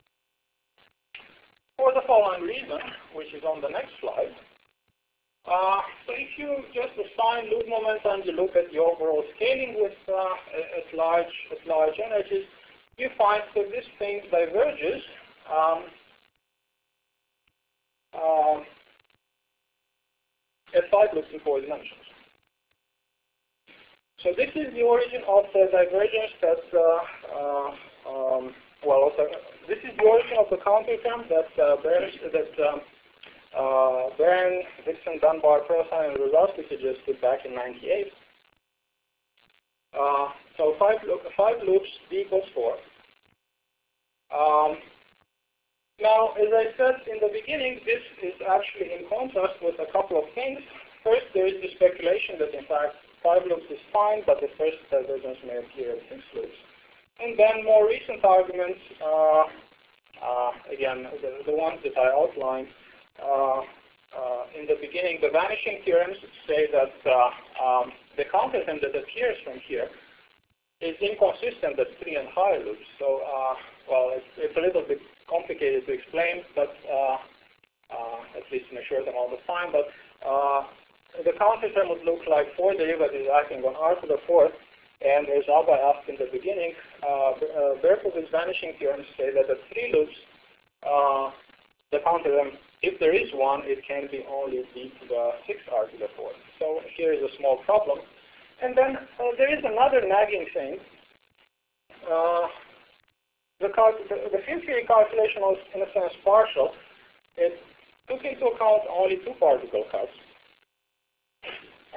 for the following reason, which is on the next slide. Uh, so if you just assign loop momenta and you look at the overall scaling with uh, at large at large energies, you find that this thing diverges. Um, Um, at five loops in four dimensions. So this is the origin of the divergence that, uh, uh, um, well, also, this is the origin of the counter term that uh, Byrne, that um, uh, Byrne, Dixon, Dunbar, Perlstein, and Rosowski suggested back in ninety-eight. Uh, so five, five loops, B equals four. Um, Now, as I said in the beginning, this is actually in contrast with a couple of things. First, there is the speculation that, in fact, five loops is fine, but the first divergence may appear at six loops. And then more recent arguments, uh, uh, again, the, the ones that I outlined uh, uh, in the beginning, the vanishing theorems say that uh, um, the counter term that appears from here is inconsistent at three and higher loops. So, uh, well, it's, it's a little bit complicated to explain, but uh, uh, at least in a short amount of time. But uh, the counter term would look like four derivatives acting on R to the fourth. And as Alba asked in the beginning, uh, uh, Berkovich's vanishing theorems say that at three loops, uh, the counter term, if there is one, it can be only d to the six R to the fourth. So here is a small problem. And then uh, there is another nagging thing. Uh, the, the, the field theory calculation was, in a sense, partial. It took into account only two particle cuts.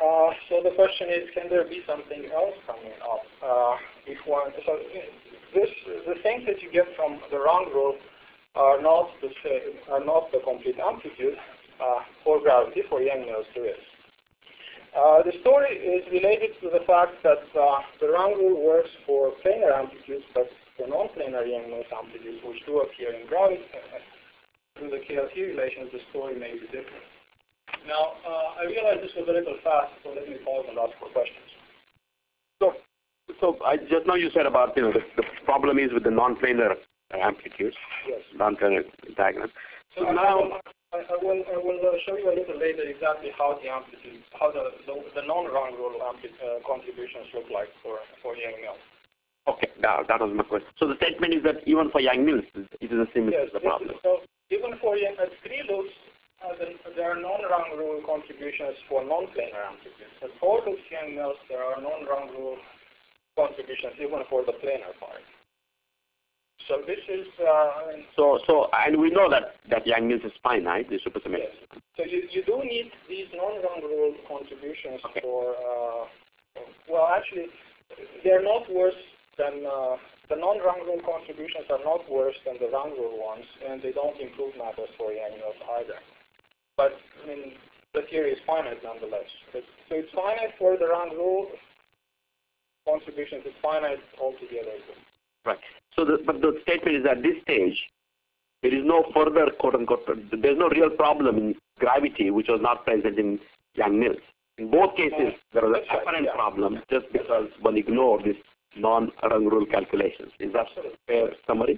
Uh, so the question is, can there be something else coming up? Uh, if one, so this, the things that you get from the round rule are not the same, are not the complete amplitude uh, for gravity for Yang-Mills there is. Uh, the story is related to the fact that uh, the round rule works for planar amplitudes, but for non-planar Yang-Mills amplitudes, which do appear in gravity, uh, through the K L T relations, the story may be different. Now, uh, I realize this was a little fast, so let me pause and ask for questions. So, so I just now you said about, you know, the, the problem is with the non-planar amplitudes, yes. non-planar diagram. So, so now, I, I will, I will uh, show you a little later exactly how the amplitude, how the, the, the non-round rule uh, contributions look like for, for Yang-Mills. Okay, that, that was my question. So the statement is that even for Yang-Mills, it is the same yes, as the problem. Is, so even for Yang, at three loops, uh, the, there are non-round rule contributions for non-planar amplitudes. At four loops Yang-Mills, there are non-round rule contributions even for the planar part. So this is, uh, I mean, so so and we know that that Yang-Mills is finite, the supersymmetric. Yes. So you, you do need these non-round rule contributions okay. for, uh, well, actually, they're not worse than, uh, the non-round rule contributions are not worse than the round rule ones, and they don't improve matters for Yang-Mills either. But, I mean, the theory is finite nonetheless. But, so it's finite for the round rule contributions, it's finite altogether. Right. So, the, but the statement is at this stage, there is no further quote-unquote, there's no real problem in gravity which was not present in Yang-Mills. In both cases, there was an apparent yeah. problem just because one ignored this non-round rule calculations. Is that a fair summary?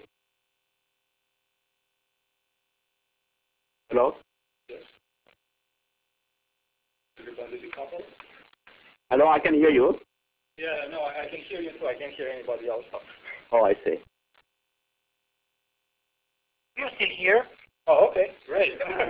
Hello? Yes. Hello, I can hear you. Yeah, no, I can hear you too. I can't hear anybody else. Oh, I see. You're still here? Oh, okay, great.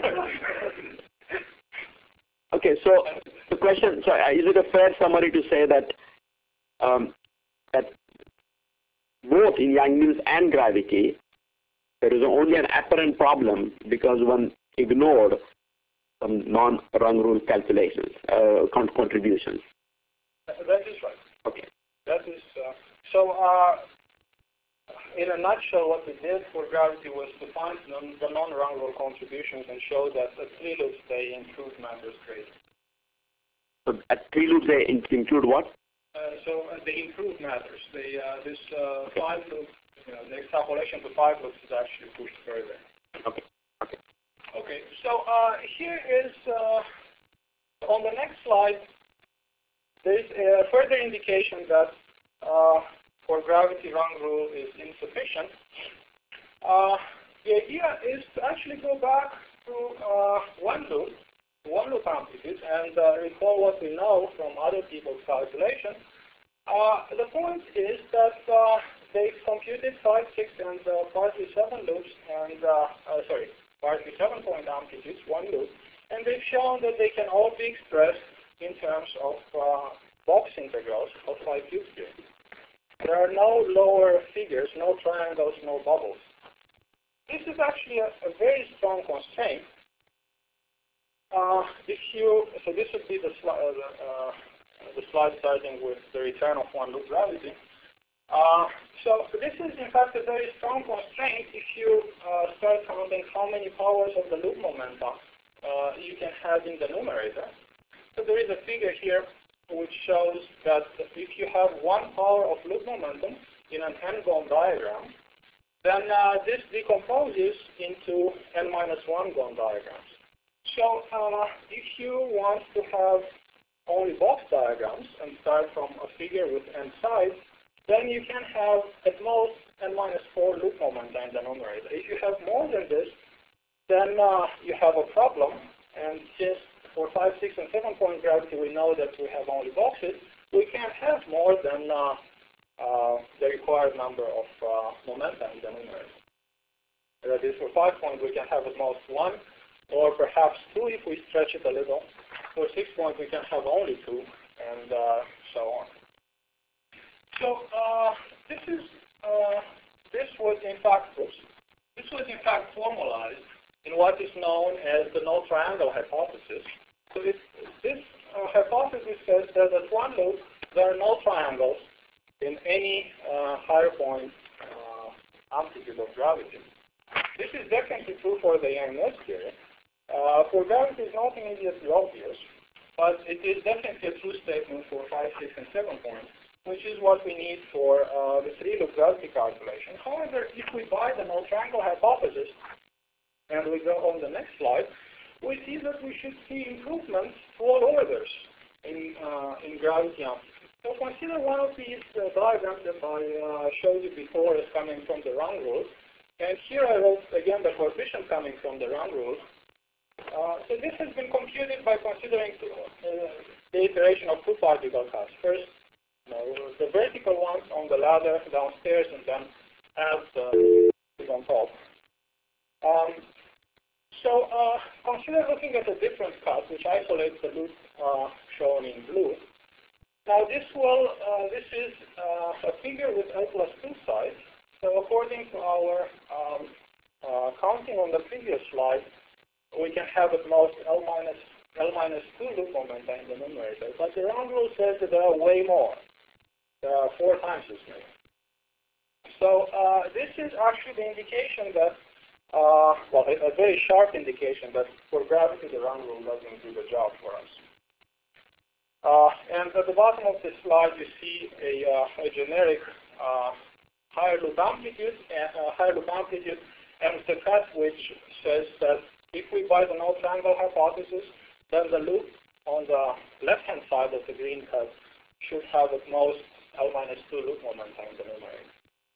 Okay, so the question, so is it a fair summary to say that um, that both in Yang-Mills and gravity, there is only an apparent problem because one ignored some non-round rule calculations, uh, contributions? That is right. Okay. That is, uh, so uh, in a nutshell, what we did for gravity was to find non, the non-round rule contributions and show that at three loops they include matters greater. So at three loops they include what? Uh, so uh, they improve matters. They, uh, this uh, five loop, you know, the extrapolation to five loops is actually pushed further. Okay. Okay. Okay. So uh, here is uh, on the next slide. There is a further indication that uh, for gravity round rule is insufficient. Uh, the idea is to actually go back to uh, one loop, one loop amplitude, and uh, recall what we know from other people's calculations. Uh, the point is that uh, they computed five, six, and uh, partly seven loops, and uh, uh, sorry, partly seven-point amplitudes, one loop, and they've shown that they can all be expressed in terms of uh, box integrals of phi cubed here. There are no lower figures, no triangles, no bubbles. This is actually a, a very strong constraint. Uh, if you, so this would be the, sli uh, the, uh, the slide starting with the return of one loop gravity. Uh, so this is in fact a very strong constraint if you uh, start counting how many powers of the loop momentum uh, you can have in the numerator. So there is a figure here which shows that if you have one power of loop momentum in an n-gon diagram, then uh, this decomposes into n minus one gon diagrams. So uh, if you want to have only box diagrams and start from a figure with n sides, then you can have at most n minus four loop momenta in the numerator. If you have more than this, then uh, you have a problem, and since for five, six, and seven point gravity, we know that we have only boxes. We can't have more than uh, uh, the required number of uh, momenta in the numerator. That is, for five point, we can have at most one, or perhaps two if we stretch it a little. For six point, we can have only two, and uh, so on. So uh, this is uh, this was in fact oops, this was in fact formalized in what is known as the no triangle hypothesis. So it, this uh, hypothesis says that at one loop there are no triangles in any uh, higher point uh, amplitude of gravity. This is definitely true for the Yang-Mills theory. Uh, for gravity, it's not immediately obvious, but it is definitely a true statement for five, six, and seven points, which is what we need for uh, the three-loop gravity calculation. However, if we buy the null triangle hypothesis, and we go on the next slide, we see that we should see improvements to all orders in, uh, in gravity amplitude. So consider one of these uh, diagrams that I uh, showed you before as coming from the round rule. And here I wrote, again, the coefficient coming from the round rule. Uh, so this has been computed by considering two, uh, the iteration of two particle cuts. First, you know, the vertical ones on the ladder downstairs, and then add the on top. Um, so uh, consider looking at a different cut, which isolates the loop uh, shown in blue. Now this will, uh, this is uh, a figure with L plus two sides. So according to our um, uh, counting on the previous slide, we can have at most L minus L minus two loop momenta in the numerator. But the round rule says that there are way more. There are four times as many. So uh, this is actually the indication that, uh, well, a, a very sharp indication that for gravity the round rule doesn't do the job for us. Uh, and at the bottom of this slide you see a, uh, a generic uh, higher loop amplitude, and uh, higher loop amplitude, and the cut which says that if we buy the null triangle hypothesis, then the loop on the left-hand side of the green cut should have at most L minus two loop momenta in the numerator.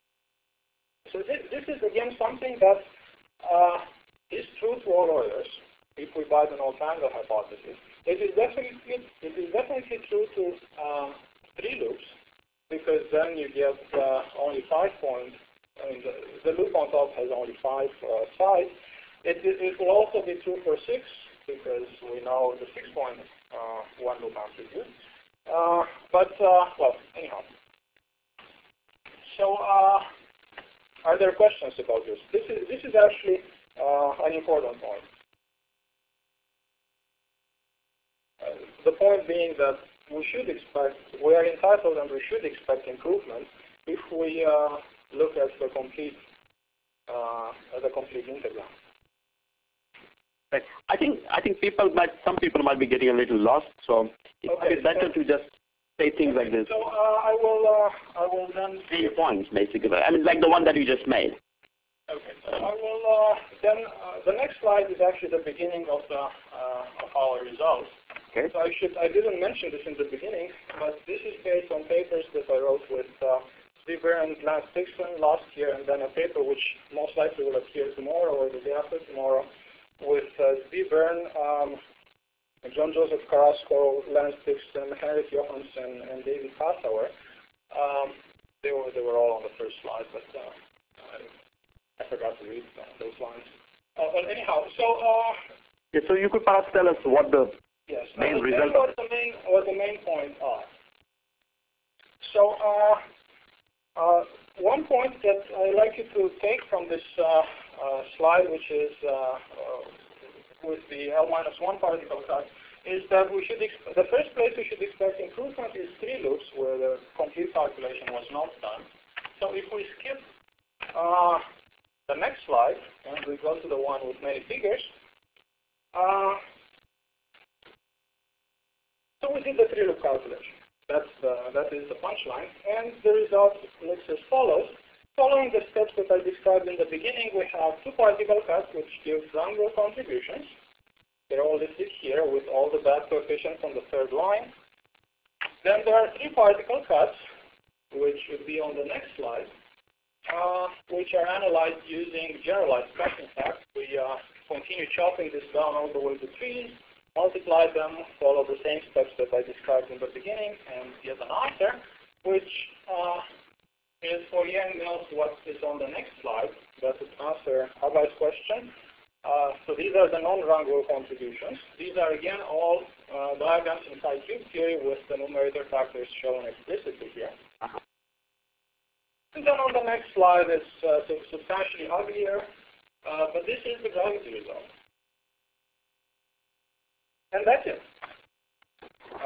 So this, this is again something that uh, is true to all orders if we buy the null triangle hypothesis. It is definitely it is definitely true to uh, three loops, because then you get uh, only five points. I mean, the, the loop on top has only five uh, sides. It, it, it will also be true for six, because we know the six-point uh, one loop amplitude. Uh, but uh, well, anyhow. So, uh, are there questions about this? This is this is actually uh, an important point. Uh, the point being that we should expect, we are entitled and we should expect improvement if we uh, look at the complete, uh, at the complete integral. Right. I think I think people might, some people might be getting a little lost. So it Okay, might be better so, to just say things okay, like this. So uh, I will uh, I will then. Three points, basically. I mean, like the one that you just made. Okay. So I will uh, then. Uh, the next slide is actually the beginning of the uh, of our results. Okay. So I should I didn't mention this in the beginning, but this is based on papers that I wrote with uh, Zwiber and Lance Dixon last year, and then a paper which most likely will appear tomorrow or the day after tomorrow with uh, Zwiber, um, John Joseph Carrasco, Lance Dixon, Henrik Johansson, and David Passauer. Um, they were they were all on the first slide, but uh, I, I forgot to read uh, those lines. Uh, but anyhow, so uh, Yeah, so you could perhaps tell us what the yes, main uh, result what the main what the main points are. So uh, uh, one point that I'd like you to take from this uh, uh, slide, which is uh, uh, with the L minus one particle cut, is that we should exp the first place we should expect improvement is three loops where the complete calculation was not done. So if we skip uh, the next slide and we go to the one with many figures, uh, so we did the three loop calculation. That's the, that is the punchline, and the result looks as follows. Following the steps that I described in the beginning, we have two particle cuts which give round rule contributions. They're all listed here with all the bad coefficients on the third line. Then there are three particle cuts, which would be on the next slide, uh, which are analyzed using generalized cuts. In fact, we uh, continue chopping this down all the way to trees, multiply them, follow the same steps that I described in the beginning, and get an answer, which uh, is for Yang-Mills what is on the next slide. That would answer Abai's question. Uh, so these are the non-round rule contributions. These are again all uh, diagrams inside cube theory with the numerator factors shown explicitly here. Uh-huh. And then on the next slide it's uh, substantially uglier, uh, but this is the gravity result. And that's it.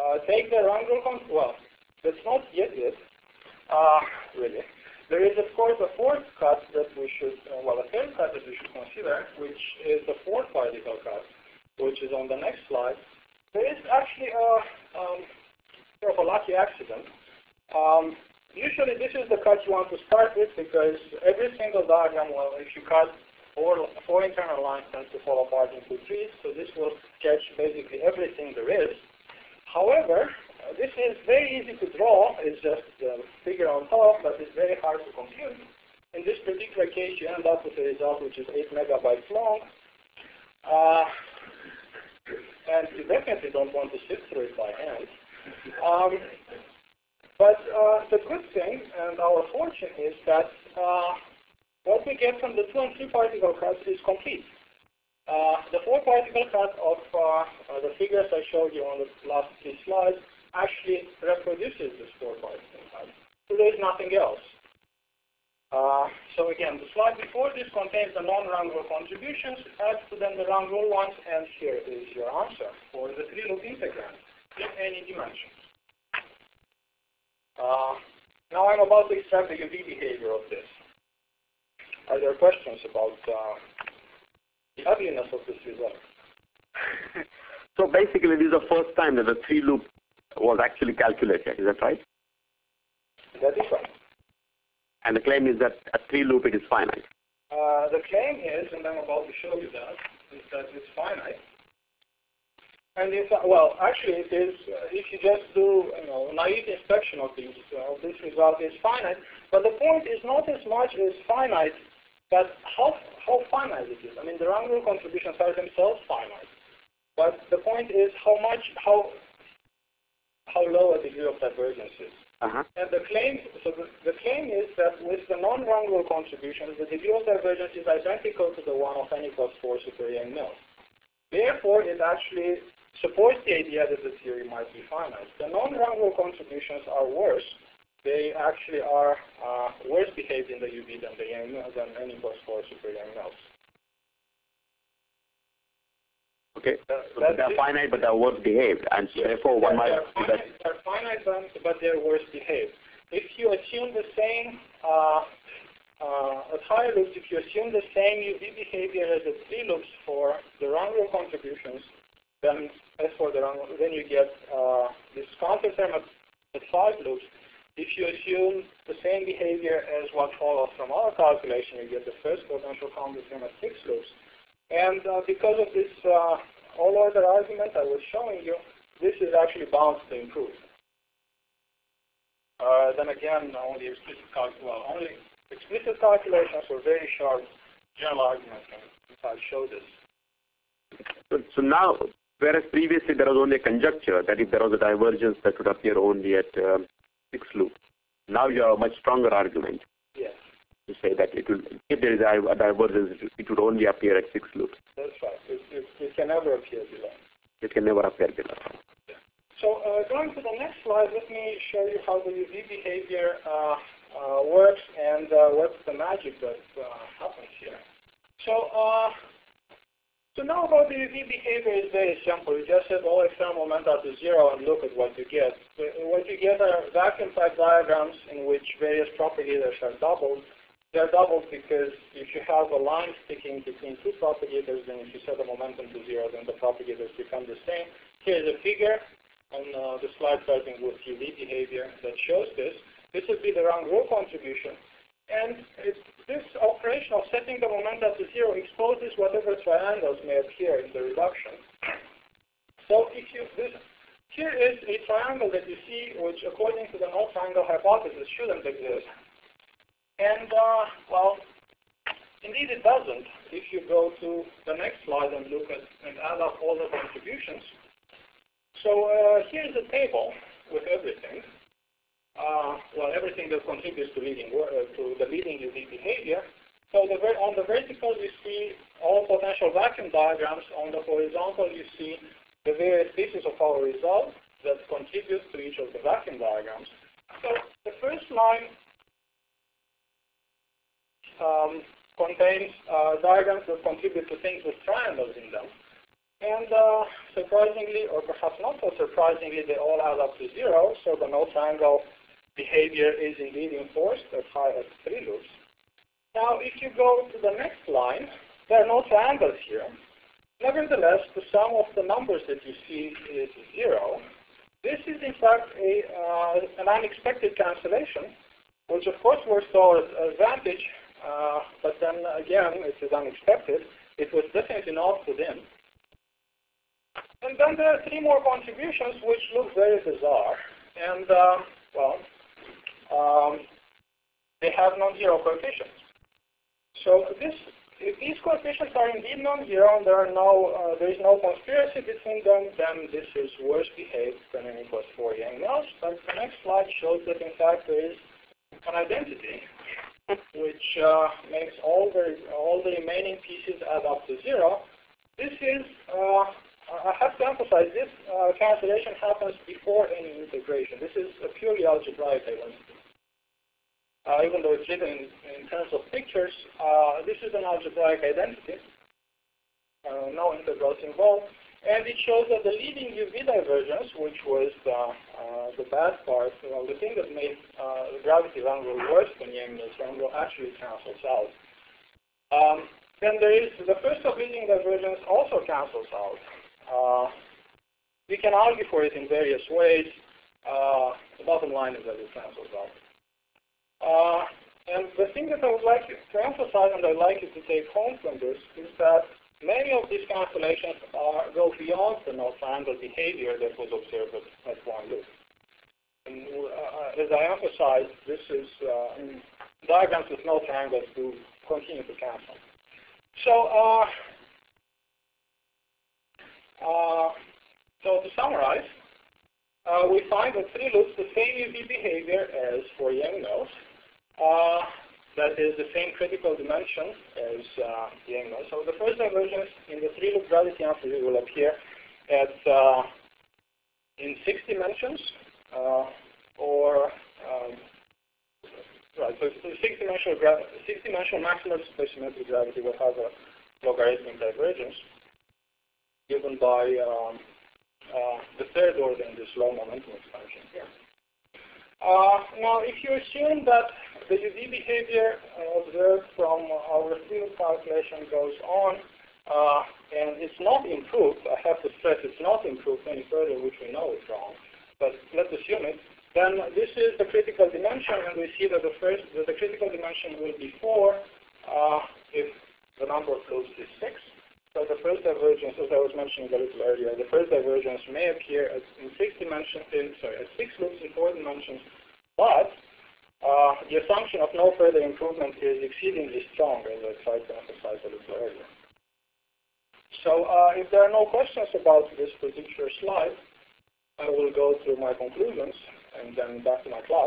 uh, take the round rule con well, that's not yet it, uh, really. There is, of course, a fourth cut that we should, uh, well, a third cut that we should consider, which is the fourth particle cut, which is on the next slide. There is actually a, um, sort of a lucky accident. Um, usually this is the cut you want to start with because every single diagram, well, if you cut four, four internal lines, tends to fall apart into trees, so this will sketch basically everything there is. However, uh, this is very easy to draw. It's just the figure on top, but it's very hard to compute. In this particular case, you end up with a result which is eight megabytes long. Uh, and you definitely don't want to sift through it by hand. Um, but uh, the good thing, and our fortune, is that uh, what we get from the two and three particle cuts is complete. Uh, the four particle cut of uh, uh, the figures I showed you on the last three slides actually reproduces this four particle cut. So there is nothing else. Uh, so again, the slide before this contains the non-round rule contributions, add to them the round rule ones, and here is your answer for the three-loop integrand in any dimension. Uh, now I'm about to extract the U V behavior of this. Are there questions about uh, the ugliness of this result? So basically, this is the first time that the three-loop was actually calculated. Is that right? That is right. And the claim is that a three-loop, it is finite. Uh, the claim is, and I'm about to show you that, is that it's finite. And if, uh, well, actually it is, uh, if you just do, you know, naive inspection of these, uh, this result is finite. But the point is not as much as finite, but how, how finite it is. I mean, the round rule contributions are themselves finite. But the point is how much, how, how low a degree of divergence is. Uh-huh. And the claim, so the, the claim is that with the non-round rule contributions, the degree of divergence is identical to the one of n equals four super Yang mills. Therefore, it actually supports the idea that the theory might be finite. The non-round rule contributions are worse. They actually are uh, worse behaved in the U V than the Yang mills than n equals four super Yang mills. Okay, so they're finite, but they're worse behaved, and so therefore one might be that they're finite, but they're worse behaved. If you assume the same uh, uh, at higher loops, if you assume the same U V behavior as the three loops for the round rule contributions, then as for the round, then you get uh, this counter term at, at five loops. If you assume the same behavior as what follows from our calculation, you get the first potential counter term at six loops. And uh, because of this uh, all-order argument I was showing you, this is actually bound to improve. Uh, then again, only explicit, well, only explicit calculations or very short general arguments can show this. So, so now, whereas previously there was only a conjecture that if there was a divergence that would appear only at um, six loop, now you have a much stronger argument. Yes. To say that it will, if there is a divergence, it would only appear at six loops. That's right. It, it, it can never appear below. It can never appear below. Yeah. So uh, going to the next slide, let me show you how the U V behavior uh, uh, works and uh, what's the magic that uh, happens here. So, uh, so now about the U V behavior is very simple. You just set all external momenta to zero and look at what you get. What you get are vacuum-type diagrams in which various propagators are doubled. They're doubled because if you have a line sticking between two propagators, then if you set the momentum to zero, then the propagators become the same. Here's a figure on uh, the slide starting with U V behavior that shows this. This would be the round rule contribution. And it, this operation of setting the momenta to zero exposes whatever triangles may appear in the reduction. So if you, this, here is a triangle that you see, which according to the null triangle hypothesis shouldn't exist. And, uh, well, indeed it doesn't. If you go to the next slide and look at and add up all the contributions. So uh, here's a table with everything. Uh, well, everything that contributes to leading uh, to the leading U V behavior. So the on the vertical you see all potential vacuum diagrams. On the horizontal you see the various pieces of our result that contribute to each of the vacuum diagrams. So the first line Um, contains uh, diagrams that contribute to things with triangles in them. And uh, surprisingly, or perhaps not so surprisingly, they all add up to zero. So the no triangle behavior is indeed enforced as high as three loops. Now, if you go to the next line, there are no triangles here. Nevertheless, the sum of the numbers that you see is zero. This is, in fact, a, uh, an unexpected cancellation, which, of course, works to our advantage. Uh, but then, again, it is unexpected. It was definitely not put in. And then there are three more contributions, which look very bizarre. And, uh, well, um, they have non-zero coefficients. So this, if these coefficients are indeed non-zero and there are no, uh, there is no conspiracy between them, then this is worse behaved than n equals four Yang-Mills. But the next slide shows that in fact there is an identity which uh, makes all the all the remaining pieces add up to zero. This is, uh, I have to emphasize, this uh, cancellation happens before any integration. This is a purely algebraic identity. Uh, even though it's written in, in terms of pictures, uh, this is an algebraic identity. Uh, no integrals involved. And it shows that the leading U V divergence, which was the, uh, the bad part, well, the thing that made uh, the gravity angle worse than Yang-Mills angle, actually cancels out. Um, then there is the first of leading divergence also cancels out. Uh, we can argue for it in various ways. Uh, the bottom line is that it cancels out. Uh, and the thing that I would like to emphasize, and I'd like you to take home from this, is that many of these cancellations are, go beyond the no triangle behavior that was observed at, at one loop. And uh, as I emphasized, this is uh, diagrams with no triangles do continue to cancel. So, uh, uh, so to summarize, uh, we find that three loops the same U V behavior as for Yang-Mills. Uh, that is the same critical dimension as uh, Yang-Mills. So the first divergence in the three-loop gravity amplitude will appear at uh, in six dimensions, uh, or um, right. So six-dimensional gravity, six-dimensional maximal supersymmetric gravity will have a logarithmic divergence given by um, uh, the third order in this low momentum expansion here. Uh, now, if you assume that the U V behavior uh, observed from our field calculation goes on, uh, and it's not improved, I have to stress it's not improved any further, which we know is wrong, but let's assume it, then this is the critical dimension, and we see that the first, that the critical dimension will be four uh, if the number of loops is six. So the first divergence, as I was mentioning a little earlier, the first divergence may appear as in six dimensions, in, sorry, as six loops in four dimensions, but uh, the assumption of no further improvement is exceedingly strong, as I tried to emphasize a little earlier. So uh, if there are no questions about this particular slide, I will go through my conclusions and then back to my class.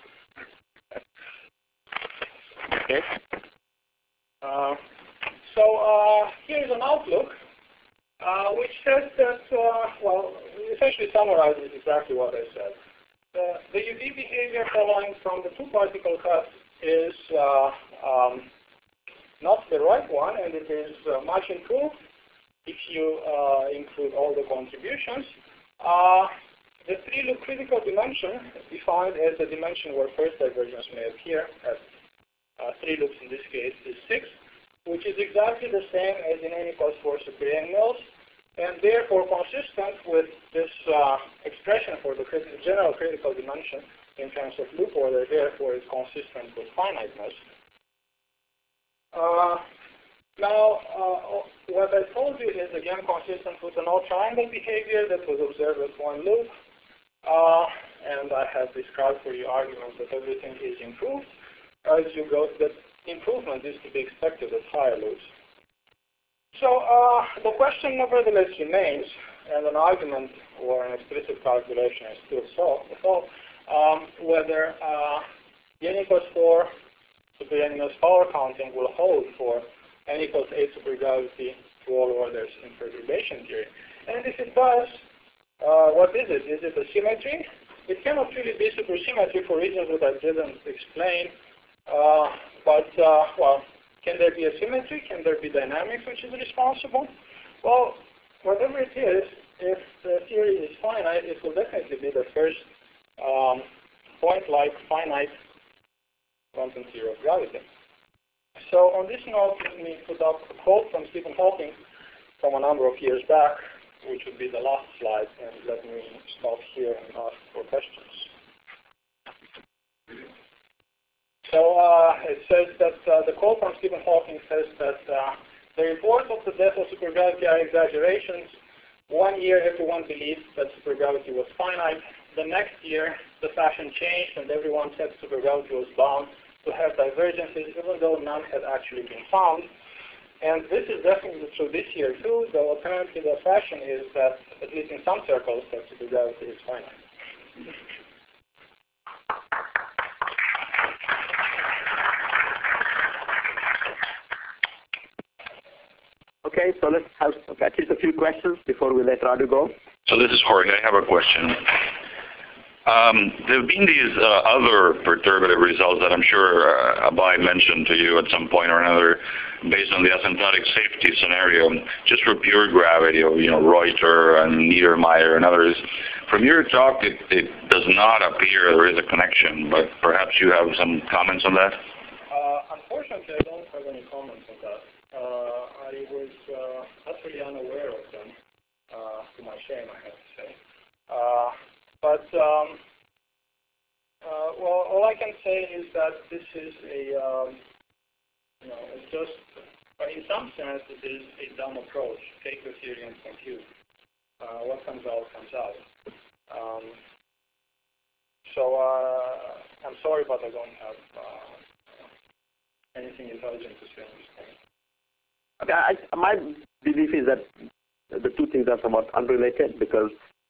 Okay. Uh, So uh, here's an outlook, uh, which says that, uh, well, essentially summarizes exactly what I said. The, the U V behavior following from the two-particle cut is uh, um, not the right one, and it is uh, much improved if you uh, include all the contributions. Uh, the three-loop critical dimension, defined as the dimension where first divergence may appear, at uh, three loops in this case, is six. Which is exactly the same as in n equals four super Yang-Mills, and therefore consistent with this uh, expression for the crit general critical dimension in terms of loop order, therefore is consistent with finiteness. Uh, now, uh, what I told you is again consistent with the no triangle behavior that was observed at one loop, uh, and I have described for you arguments that everything is improved as you go to that. Improvement is to be expected at higher loops. So uh, the question nevertheless remains, and an argument or an explicit calculation is still solved, um, whether uh, n equals four super Yang-Mills power counting will hold for n equals eight supergravity to all orders in perturbation theory. And if it does, uh, what is it? Is it a symmetry? It cannot really be supersymmetry for reasons that I didn't explain. Uh, but, uh, well, can there be a symmetry? Can there be dynamics which is responsible? Well, whatever it is, if the theory is finite, it will definitely be the first um, point-like finite quantum theory of gravity. So on this note, let me put up a quote from Stephen Hawking from a number of years back, which would be the last slide, and let me stop here and ask for questions. So uh, it says that uh, the quote from Stephen Hawking says that uh, the reports of the death of supergravity are exaggerations. One year everyone believed that supergravity was finite. The next year the fashion changed and everyone said supergravity was bound to have divergences, even though none had actually been found. And this is definitely true this year too, though apparently the fashion is that, at least in some circles, that supergravity is finite. Okay, so let's have at least a few questions before we let Radu go. So this is Jorge. I have a question. Um, there have been these uh, other perturbative results that I'm sure uh, Abhay mentioned to you at some point or another, based on the asymptotic safety scenario, just for pure gravity of, you know, Reuter and Niedermeyer and others. From your talk, it, it does not appear there is a connection, but perhaps you have some comments on that? Uh, unfortunately, I don't have any comments on that. Uh, I was uh, utterly unaware of them, uh, to my shame, I have to say. Uh, but, um, uh, well, all I can say is that this is a, um, you know, it's just, but in some sense, it is a dumb approach. Take the theory and compute. Uh, what comes out, comes out. Um, so, uh, I'm sorry, but I don't have uh, anything intelligent to say on this point. Okay, I, my belief is that the two things are somewhat unrelated, because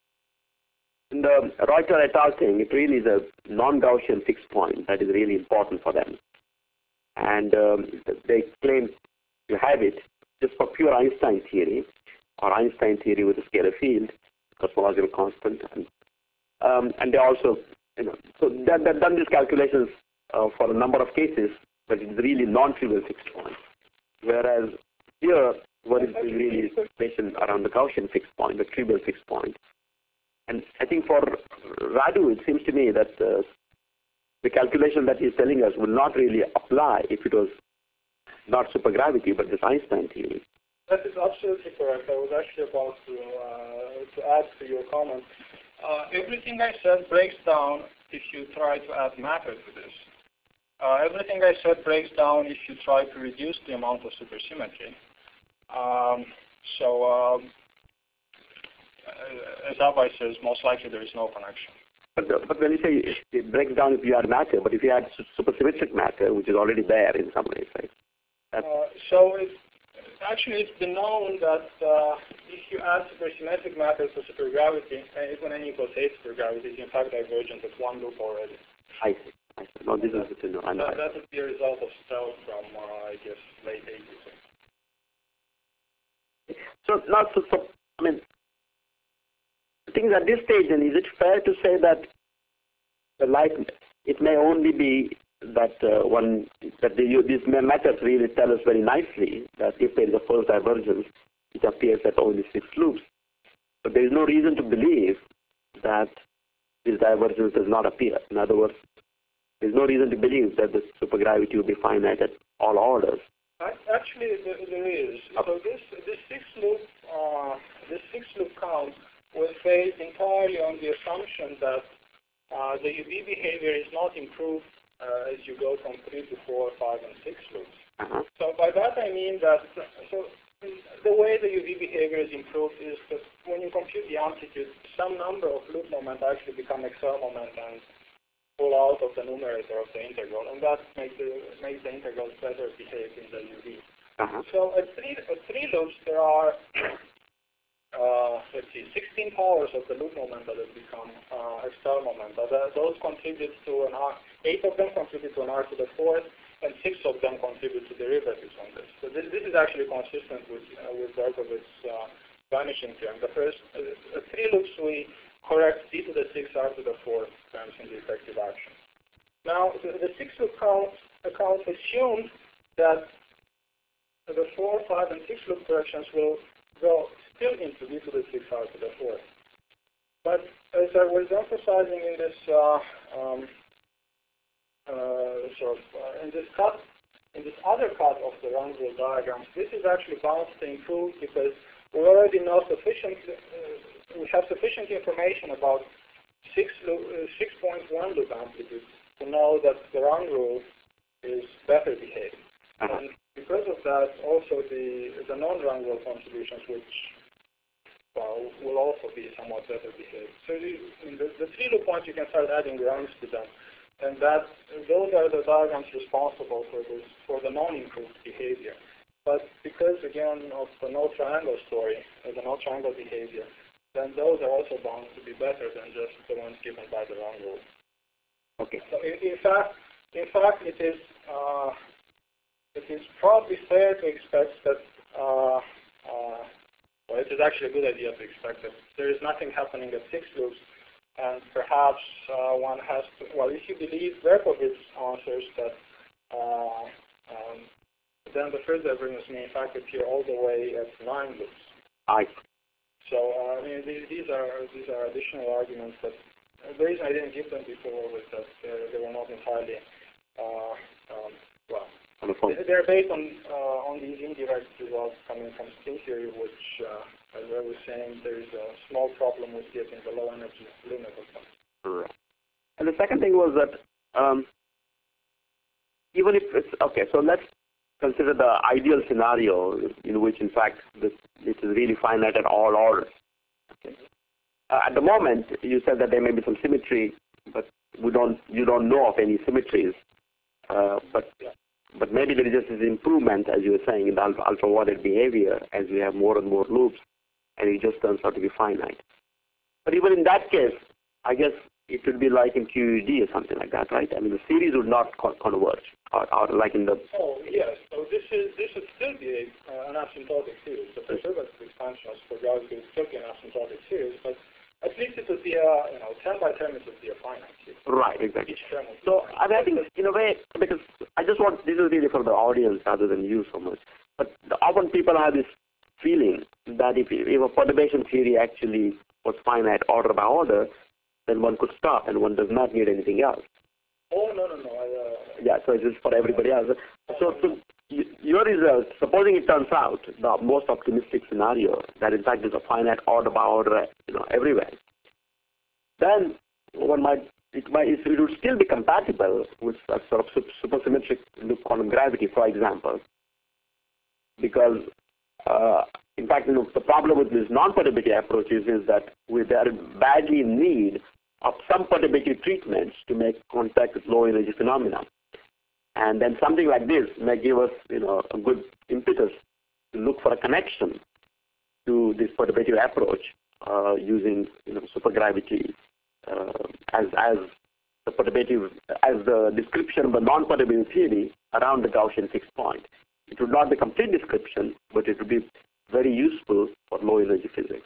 in the Reuter et al. Thing, it really is a non-Gaussian fixed point that is really important for them. And um, they claim to have it just for pure Einstein theory, or Einstein theory with a scalar field, cosmological constant. And, um, and they also, you know, so they've done these calculations uh, for a number of cases, but it's really non-trivial fixed point. Whereas here, what is really equation around the Gaussian fixed point, the trivial fixed point. And I think for Radu, it seems to me that uh, the calculation that he's telling us will not really apply if it was not supergravity, but this Einstein theory. That is absolutely correct. I was actually about to, uh, to add to your comment. Uh, everything I said breaks down if you try to add matter to this. Uh, everything I said breaks down if you try to reduce the amount of supersymmetry. Um, so, um, as Abhay says, most likely there is no connection. But, uh, but when you say it breaks down if you add matter, but if you add supersymmetric matter, which is already there in some ways, right? Uh, so it's, actually it's been known that uh, if you add supersymmetric matter to supergravity, uh, even n equals eight supergravity is in fact divergent at one loop already. I see. I see. No, this is good to know. I know. That, that would be a result of Stel from, uh, I guess, late eighties. So, not so, so, I mean, I think at this stage, then, is it fair to say that the light, it may only be that uh, one, that the, these methods really tell us very nicely that if there is a first divergence, it appears at only six loops. But there is no reason to believe that this divergence does not appear. In other words, there is no reason to believe that the supergravity will be finite at all orders. Actually, there, there is. So this this six loop uh, this six loop count was based entirely on the assumption that uh, the U V behavior is not improved uh, as you go from three to four, five, and six loops. Uh-huh. So by that I mean that so the way the U V behavior is improved is that when you compute the amplitude, some number of loop moments actually become external moments and pull out of the numerator of the integral, and that makes the, makes the integrals better behave in the U V. Uh-huh. So at three, at three loops, there are, uh, let's see, sixteen powers of the loop momenta that become uh, external momenta. Those contribute to an R, eight of them contribute to an R to the fourth, and six of them contribute to derivatives on this. So this, this is actually consistent with, uh, with Berkowitz's uh, vanishing theorem. The first, uh, at three loops, we correct d to the six, r to the fourth terms in the effective action. Now, the, the six loop count account assumed that the four, five, and six loop corrections will go still into d to the six r to the fourth. But as I was emphasizing in this uh, um, uh, sort of uh, in this cut, in this other cut of the Rank-Rule diagrams, this is actually bound to improve because we already know sufficient. Uh, we have sufficient information about six loop, uh, six point one loop amplitude to know that the Rank-Rule is better behaved. Uh-huh. And because of that, also the the non-Rank-Rule contributions, which well, will also be somewhat better behaved. So the, in the, the three loop points, you can start adding ranks to them, and that those are the diagrams responsible for this for the non-improved behavior. But because again of the no triangle story, or the no triangle behavior, then those are also bound to be better than just the ones given by the Rank-Rule. Okay. So in, in fact, in fact, it is uh, it is probably fair to expect that. Uh, uh, well, it is actually a good idea to expect that there is nothing happening at six loops, and perhaps uh, one has to. Well, if you believe Berkovits answers that, uh, um, then the first divergence may in fact appear all the way at nine loops. I. So uh, I mean, these, these are these are additional arguments that. The reason I didn't give them before was that uh, they were not entirely, uh, um, well, they, they're based on uh, on these indirect results coming from string theory, which, uh, as I was saying, there is a small problem with getting the low energy limit of them. Right. And the second thing was that um, even if it's, okay, so let's consider the ideal scenario in which, in fact, this, this is really finite at all orders. Okay. Uh, at the moment, you said that there may be some symmetry, but we don't. You don't know of any symmetries. Uh, but but maybe there is just this improvement, as you were saying, in the ultra, ultra-wadded behavior as we have more and more loops, and it just turns out to be finite. But even in that case, I guess it would be like in Q E D or something like that, right? I mean, the series would not co converge, or, or like in the. Oh yes. So this is this would still be a, uh, an asymptotic series. The perturbative expansions for gravity would still be an asymptotic series, but at least it would be a, you know, ten by ten, it would be a finite series. Right, exactly. Each term would be So finite. I think, in a way, because I just want, this is really for the audience rather than you so much, but often people have this feeling that if, if a perturbation theory actually was finite order by order, then one could stop and one does not need anything else. Oh, no, no, no. I, uh, Yeah, so it's just for everybody else. So, so y- your result, supposing it turns out, the most optimistic scenario, that in fact there's a finite order by order, you know, everywhere, then one might, it might, it would still be compatible with a sort of supersymmetric loop quantum gravity, for example, because uh, in fact, you know, the problem with these non-perturbative approaches is that we are badly in need of some perturbative treatments to make contact with low energy phenomena. And then something like this may give us, you know, a good impetus to look for a connection to this perturbative approach uh, using, you know, supergravity uh, as as the perturbative, as the description of the non-perturbative theory around the Gaussian fixed point. It would not be a complete description, but it would be very useful for low energy physics.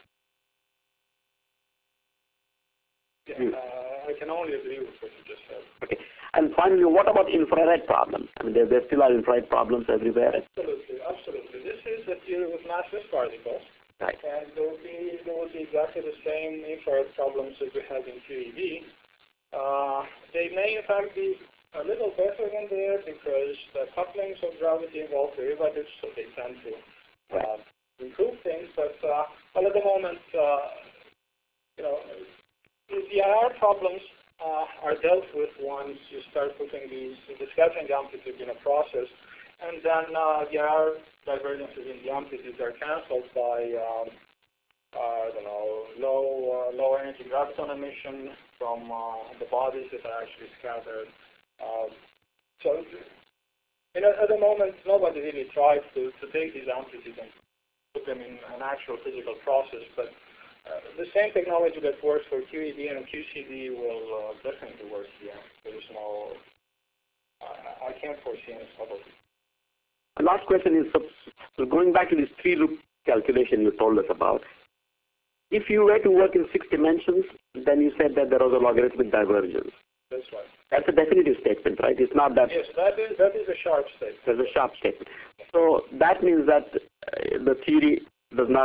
yeah, uh, I can only agree with what you just said. Okay. And finally, what about infrared problems? I mean, there, there still are infrared problems everywhere. Absolutely, absolutely. This is a theory with massless particles. Right. And there will be there will be exactly the same infrared problems as we have in Q E D. Uh, they may in fact be a little better than there because the couplings of gravity involve derivatives, so they tend to uh, improve things. But uh, well, at the moment, uh, you know, the I R problems uh, are dealt with once you start putting these the scattering amplitude in a process, and then uh, the I R divergences in the amplitudes are cancelled by um, uh, I don't know low uh, low energy graviton emission from uh, the bodies that are actually scattered. Um, so, you know, at the moment, nobody really tries to, to take these amplitudes and put them in an actual physical process, but uh, the same technology that works for Q E D and Q C D will uh, definitely work here. There's no, uh, I can't foresee any trouble. The last question is, so, so going back to this three-loop calculation you told us about, if you were to work in six dimensions, then you said that there was a logarithmic divergence. That's right. That's a definitive statement, right? It's not that. Yes, that is that is a sharp statement. There's a sharp statement. So that means that uh, the theory does not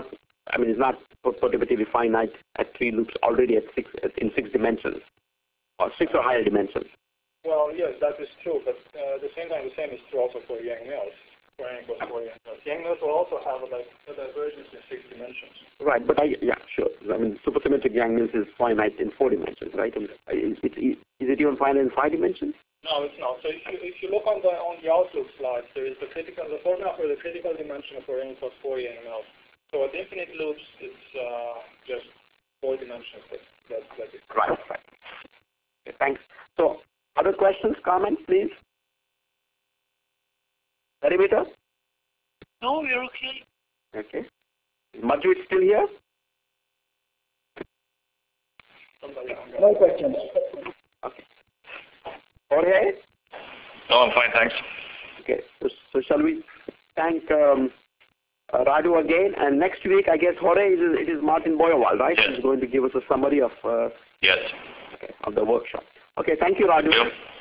I mean, it's not perturbatively finite at three loops already at six in six dimensions, or six or higher dimensions. Well, yes, that is true, but uh, at the same time, the same is true also for Yang-Mills. For N equals four Yang-Mills. Yang-Mills will also have a, like, a divergence in six dimensions. Right, but I, yeah, sure. I mean, supersymmetric Yang-Mills is finite in four dimensions, right? And is, it, is it even finite in five dimensions? No, it's not. So if you, if you look on the on the outlook slides, there is the critical the formula for the critical dimension for N equals four Yang-Mills. So at infinite loops, it's uh, just four dimensions. That, that, that is right, right. Okay, thanks. So, other questions, comments, please? Perimeter? No, we're okay. Okay. Is Madrid still here? No questions. Okay. Jorge? No, I'm fine, thanks. Okay. So, so shall we thank um, uh, Radu again? And next week, I guess, Jorge, it is, it is Martin Boyerwald, right? Yes. He's going to give us a summary of, uh, Yes. okay, of the workshop. Okay, thank you, Radu. Thank you.